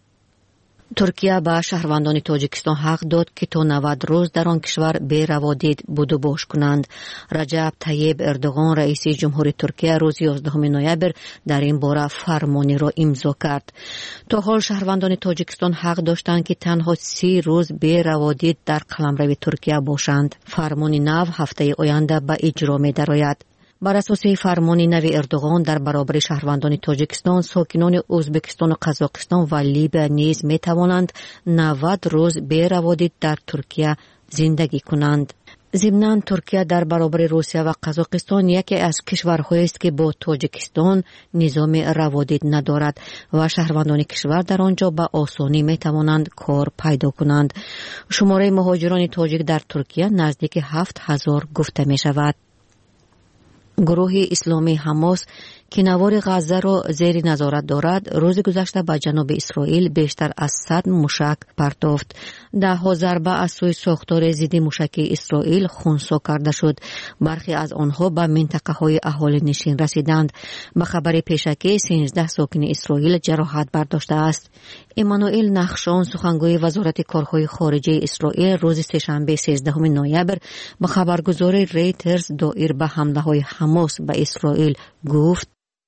ترکیه به شهروندان تاجیکستان حق داد که تا نود روز در آن کشور بی روادید بود و باش کنند. رجب طیب اردوغان رئیس جمهور ترکیه روز یازدهم نوامبر در این باره فرمانی را امضا کرد. تا حال شهروندان تاجیکستان حق داشتند که تنها سی روز بی روادید در قلمرو ترکیه باشند. فرمان نو هفته آینده به اجرا می درآید. بر اساس فرمان نو اردوغان در برابر شهروندان تاجیکستان، ساکنان ازبکستان و قزاقستان و لیبی نیز می توانند نود روز بی روادید در ترکیه زندگی کنند. ضمناً ترکیه در برابر روسیه و قزاقستان یکی از کشورهایی است که با تاجیکستان نظام روادید ندارد و شهروندان کشور در آنجا به آسانی می توانند کار پیدا کنند. شماره مهاجران تاجیک در ترکیه نزدیک هفت هزار گفته می شود. گروه اسلامی حماس که نوار غزه را زیر نظارت دارد روز گذشته به جنوب اسرائیل بیشتر از صد موشک پرتافت. ده ها ضربه از سوی ساختار ضد موشکی اسرائیل خنثی کرده شد. برخی از آنها به منطقه های اهالی نشین رسیدند. به خبر پیشکی سیزده ساکن اسرائیل جراحت برداشته است. ایمانوئل نخشان سخنگوی وزارت کارهای خارجه اسرائیل روز سه‌شنبه سیزدهم نوامبر به خبرگزاری ریترز دایر به حمله های حماس به اسرائیل گفت: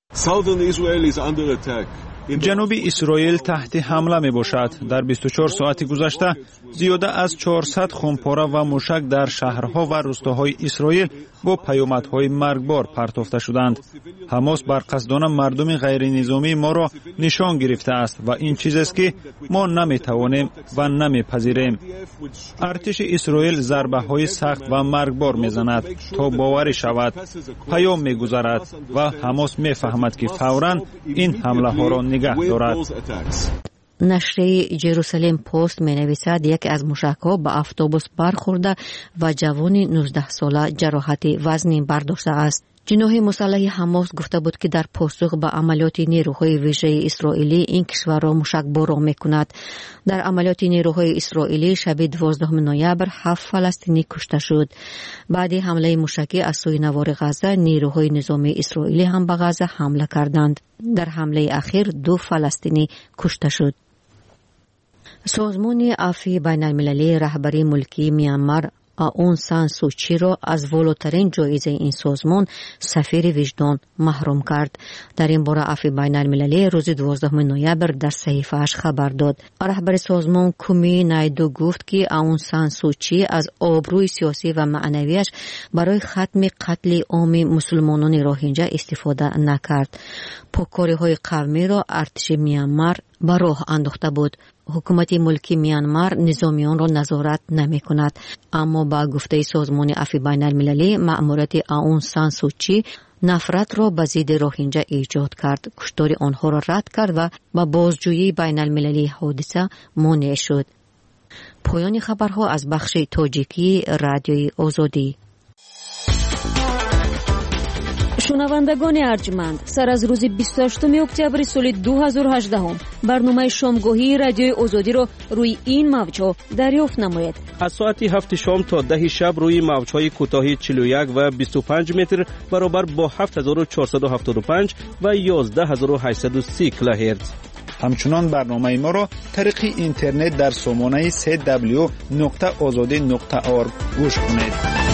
جنوبی اسرائیل تحت حمله می باشد. در بیست و چهار ساعت گذشته زیاده از چهارصد خمپاره و موشک در شهرها و روستاهای اسرائیل با پیامدهای مرگبار پرتافته شدند. حماس بر قصدانه مردم غیر نظامی ما را نشان گرفته است و این چیز است که ما نمی توانیم و نمی پذیریم. ارتش اسرائیل ضربه های سخت و مرگبار می زند تا باوری شود. پیام می گذارد و حماس می فهمد که فوراً این حمله ها را نگه دارد. نشریه جروسلم پست می نویسد یکی از موشک‌ها به اتوبوس برخورده و جوان نوزده ساله جراحت وزنی برداشته است. جناح مسلح حماس گفته بود که در پاسخ به عملیات نیروهای ویژه اسرائیلی این کشور را موشکبار می‌کند. در عملیات نیروهای اسرائیلی شب دوازدهم نوامبر هفت فلسطینی کشته شد. بعد حمله موشکی از سوی نوار غزه، نیروهای نظامی اسرائیلی هم به غزه حمله کردند. در حمله اخیر دو فلسطینی کشته شد. سازمان عفو بین المللی رهبری ملکی میانمار آون سان سوچی را از والاترین جایزه این سازمان سفیر وجدان محروم کرد. در این باره عفو بین المللی روز دوازدهم نوامبر در صحیفه‌اش خبر داد. رهبر سازمان کومی نایدو گفت که آون سان سوچی از آبروی سیاسی و معنویش برای ختم قتل عام مسلمانان روهینجا استفاده نکرد. پاکاری‌های قومی را ارتش میانمار به راه انداخته بود. حکومت ملکی میانمار نظامیان را نظارت نمی کند، اما با گفته سازمان عفو بین المللی مأموریت آون سان سوچی نفرت را به ضد روهینجا ایجاد کرد، کشتار آنها را رد کرد و با بازجویی بین المللی حادثه مانع شد. پایان خبرها از بخش تاجیکی رادیوی آزادی. شنوندگان ارجمند، سر از روز بیست و هشتم اکتبر سال دو هزار و هجده برنامه شامگاهی رادیوی آزادی را روی این موج‌ها دریافت نمایید. از ساعت هفت شام تا ده شب روی موج‌های کوتاه چهل و یک و بیست و پنج متر برابر با هفت هزار و چهارصد و هفتاد و پنج و یازده هزار و هشتصد و سی کیلوهرتز. همچنان برنامه ما را طریق اینترنت در سامانه سه دبلیو نقطه آزادی نقطه اورگ گوش کنید.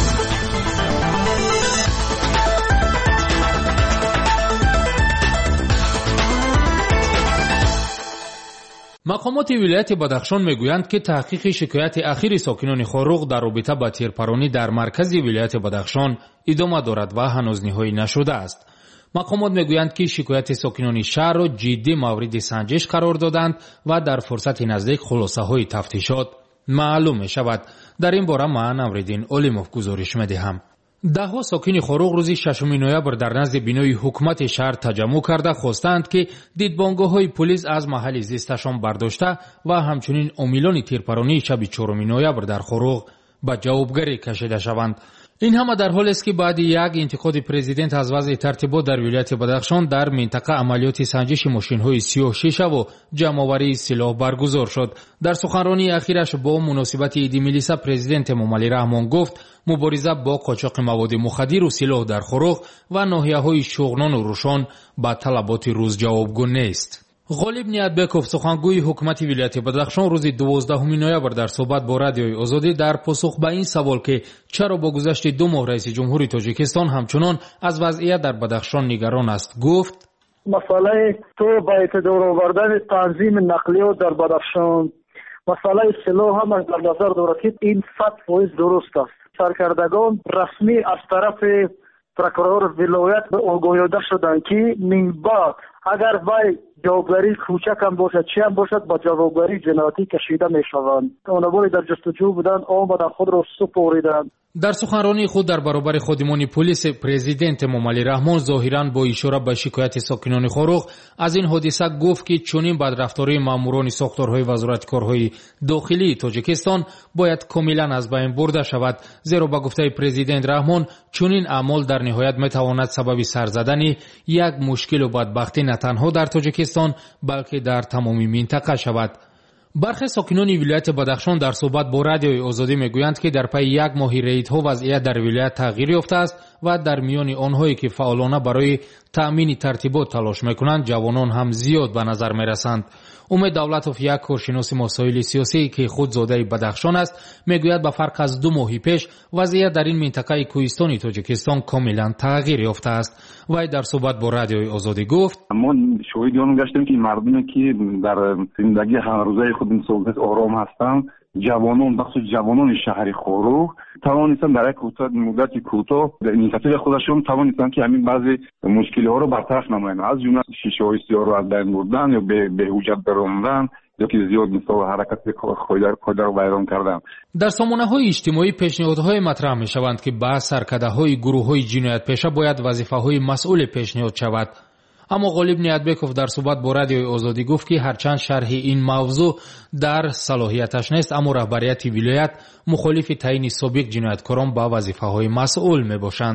مقامات ولایت بدخشان میگویند که تحقیق شکایت اخیر ساکنان خاروق در رابطه با تیرپرانی در مرکز ولایت بدخشان ادامه دارد و هنوز نهایی نشده است. مقامات میگویند که شکایت ساکنان شهر را جدی مورد سنجش قرار دادند و در فرصت نزدیک خلاصه های تفتیشات معلوم می شود. در این باره من امردین اولیموف گزارش میدهم. دهها ساکن خاروق روز ششم نوامبر در نزد بینای حکومت شهر تجمع کرده خواستند که دیدبانگاه‌های پلیس از محل زیستشان برداشته و همچنین عاملان تیرپرانی شب چهارم نوامبر در خاروق به جوابگری کشیده شوند. این همه در حالی است که بعد یک انتقاد پرزیدنت از وضع ترتیبات در ولایت بدخشان در منطقه عملیات سنجش ماشین‌های سی و شش و جمع‌آوری سلاح برگزار شد. در سخنرانی اخیرش با مناسبت عید ملی پرزیدنت مملی رحمان گفت مبارزه با قاچاق مواد مخدر و سلاح در خاروق و ناحیه‌های شغنان و روشان با طلبات روز جوابگو نیست. غالب نیتبکوف سخنگوی حکومت ولایت بدخشان روز دوازدهم نوامبر در صحبت با رادیوی آزادی در پاسخ به این سوال که چرا با گذشت دو ماه رئیس جمهوری تاجیکستان همچنان از وضعیت در بدخشان نگران است گفت مسئله تو با اعتبار آوردن تنظیم نقلیات در بدخشان، مسئله سلاح هم در نظر دارد که این صد فیصد درست است. سرکردگان رسمی از طرف پروکورور ولایت به آگاهی داده شدند که من بعد اگر وای جوابگری کوچک هم باشد چی هم باشد با جوابگری جنایتی کشیده می شوند. آنها در جستجو بودند آمدن خود را سپاریدند. در سخنرانی خود در برابر خادمان پلیس پرزیدنت مملی رحمان ظاهراً با اشاره به شکایت ساکنان خاروق از این حادثه گفت که چنین بدرفتاری ماموران ساختارهای وزارت کارهای داخلی تاجیکستان باید کاملا از بین برده شود، زیرا با گفته پرزیدنت رحمان چنین اعمال در نهایت میتواند سبب سر زدن یک مشکل و بدبختی نه تنها در تاجیکستان بلکه در تمام منطقه شود. برخی ساکنان ولایت بدخشان در صحبت با رادیوی آزادی میگویند که در پی یک ماه ریدها وضعیت در ولایت تغییر یافته است و در میان آنهایی که فعالانه برای تأمین ترتیبات تلاش میکنند جوانان هم زیاد به نظر میرسند. امید دولتوف یک کارشناس مسائل سیاسی که خود زاده بدخشان است میگوید به فرق از دو ماه پیش وضعیت در این منطقه کوهستانی تاجیکستان کاملا تغییر یافته است. وی در صحبت با رادیوی آزادی گفت ما شاهد آن گشتیم که مردمی که در زندگی هر روزه خود این سوگت آرام هستند، جوانان بخصوص جوانان شهر خاروق توانستند در یک مدت کوتاه اینیشیتیو خودشون توانستند که همین بعضی مشکل‌ها رو برطرف نمایند، از جمله شیشه‌های سیاه رو از بین بردن یا به بهوجت براندن یا که زیاد مثلا حرکت خودر رو ویران کردن. در سامانه‌های اجتماعی پیشنهادهای مطرح می‌شوند که با سرکرده‌های گروه‌های جنایت پیشه باید وظیفه‌های مسئول پیشنهاد شود. اما غالب نیتبکوف در صحبت با رادیوی آزادی گفت که هرچند شرح این موضوع در صلاحیتش نیست اما رهبریت ولایت مخالف تعیین سابق جنایتکاران با وظیفه‌های مسئول میباشند.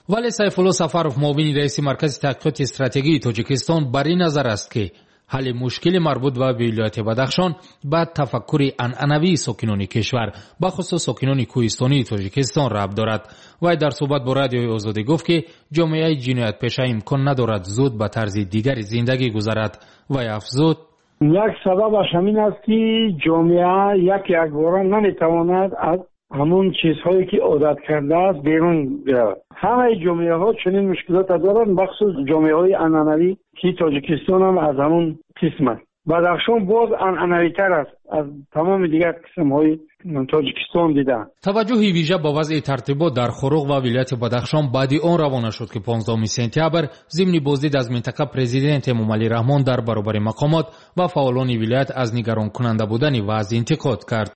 ولی سیف الله سفرов معاون رئیس مرکز تحقیقات استراتژی تاجیکستان بر این نظر است که حل مشکل مربوط به ولایت بدخشان به تفکر عنعنوی ساکنان کشور به خصوص ساکنان کوهستانی تاجیکستان ربط دارد. و در صحبت با رادیوی آزادی گفت که جامعه جنایت پیشه امکان ندارد زود به طرز دیگری زندگی گذارد و افزود یک سببش همین است که جامعه یک یک بار نمیتواند از همون چیزهایی که عادت کرده است بیرون برود. همه جامعه ها چنین مشکلات دارند، بخصوص جامعه های عنعنوی که تاجیکستان هم از همون قسم است. بدخشان باز عنعنوی تر است از تمام دیگر قسم های تاجیکستان دیده. توجه ویژه با وضع ترتیبات در خروق و ولایت بدخشان بعد آن روانه شد که پانزدهم سپتامبر ضمن بازدید از منطقه پرزیدنت امامعلی رحمان در برابر مقامات و فعالان ولایت از نگران کننده بودن وضع انتقاد کرد.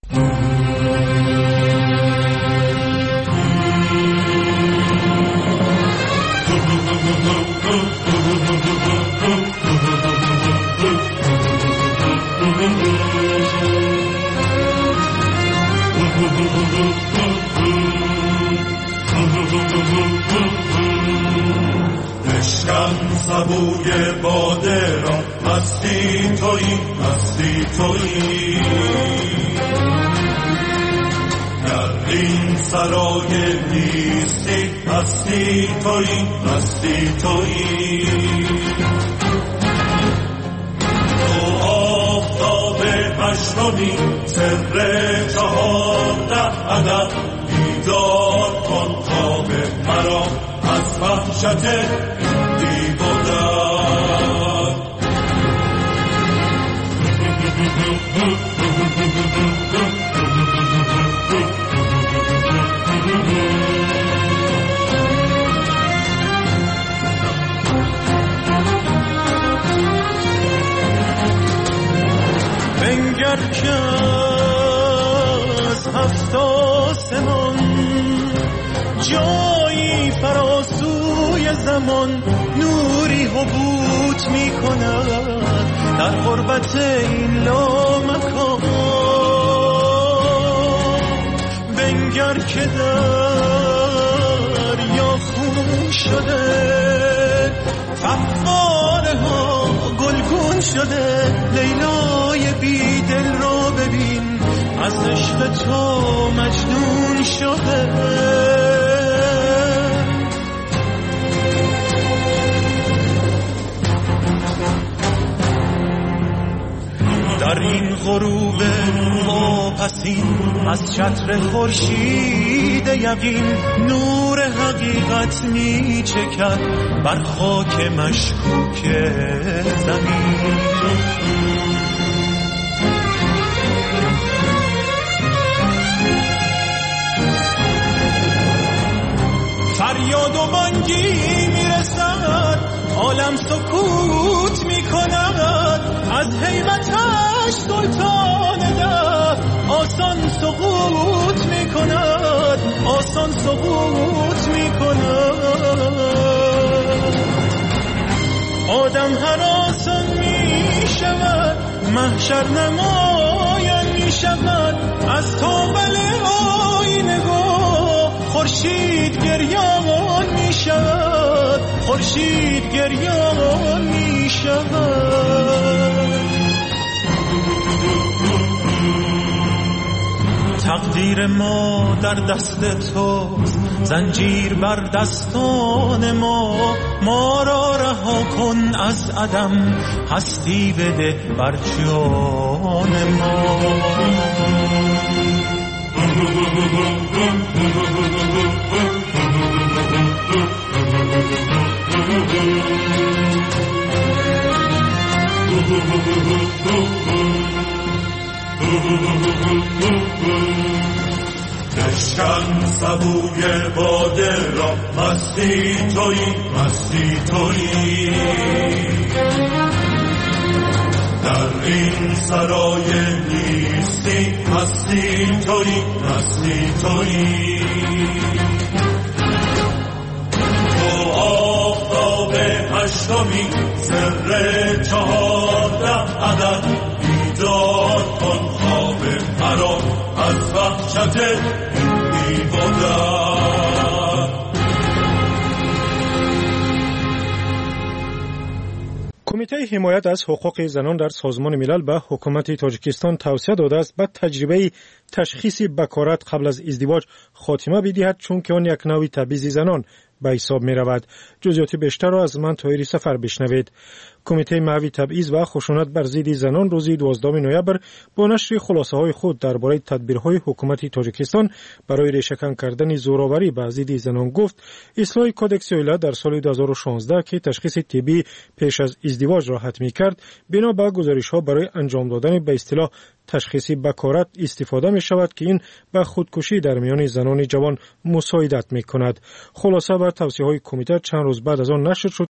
بشکن سبوی باده را مستی تویی مستی تویی در این سرای نیستی مستی تویی مستی تویی تو آفتاب هشتمی سر چهارده عدد بیدار کن خواب مرا از وحشت دیوانه. بنگر که از هفت آسمان جایی فراسوی زمان نوری حبوط می کند در غربت این لامکان. بنگر که دریا خون شده فواره ها گلگون شده لیلای بی دل را ببین از عشق تو مجنون شده. در این غروب واپسین از چتر خورشید یقین نور حقیقت می چکد بر خاک مشکوک زمین. فریاد و بانگی میرسد عالم سکوت میکند از هیبتش سلطان ده آسان سقوط میکند آسان سقوط میکند. آدم هر آسان میشود محشر نمایان میشود از تابل آینه خورشید گریان می شود خورشید گریان می شود. تقدیر ما در دست توست زنجیر بر دستان ما ما را رها کن از عدم هستی بده بر جان ما. بشکن سبوی باده را مستی تویی مستی تویی در این سرای نیستی مستی تویی مستی تویی. تو آفتاب هشتمی سر چهارده عدد بیدار کن خواب مرا از وحشت دیوانه. کمیته حمایت از حقوق زنان در سازمان ملل به حکومت تاجیکستان توصیه داده است به تجربه تشخیص بکارت قبل از ازدواج خاتمه بدهد، چون که آن یک نوع تبعیض زنان به حساب می رود. جزئیات بیشتر را از من طاهری سفر بشنوید. کمیته محوی تبعیض و خشونت بر ضد زنان روز دوازدهم نوامبر با نشر خلاصه های خود درباره تدبیرهای حکومت تاجیکستان برای ریشه‌کن کردن زورآوری بر ضد زنان گفت اصلاح کودکس اویلا در سال دو هزار و شانزده که تشخیص طبی پیش از ازدواج را حتمی کرد، بنا به گزارش‌ها برای انجام دادن به اصطلاح تشخیصی بکارت استفاده می شود که این به خودکشی در میان زنان جوان مساعدت می کند. خلاصه بر توصیه‌های کمیته چند روز بعد از آن نشر شد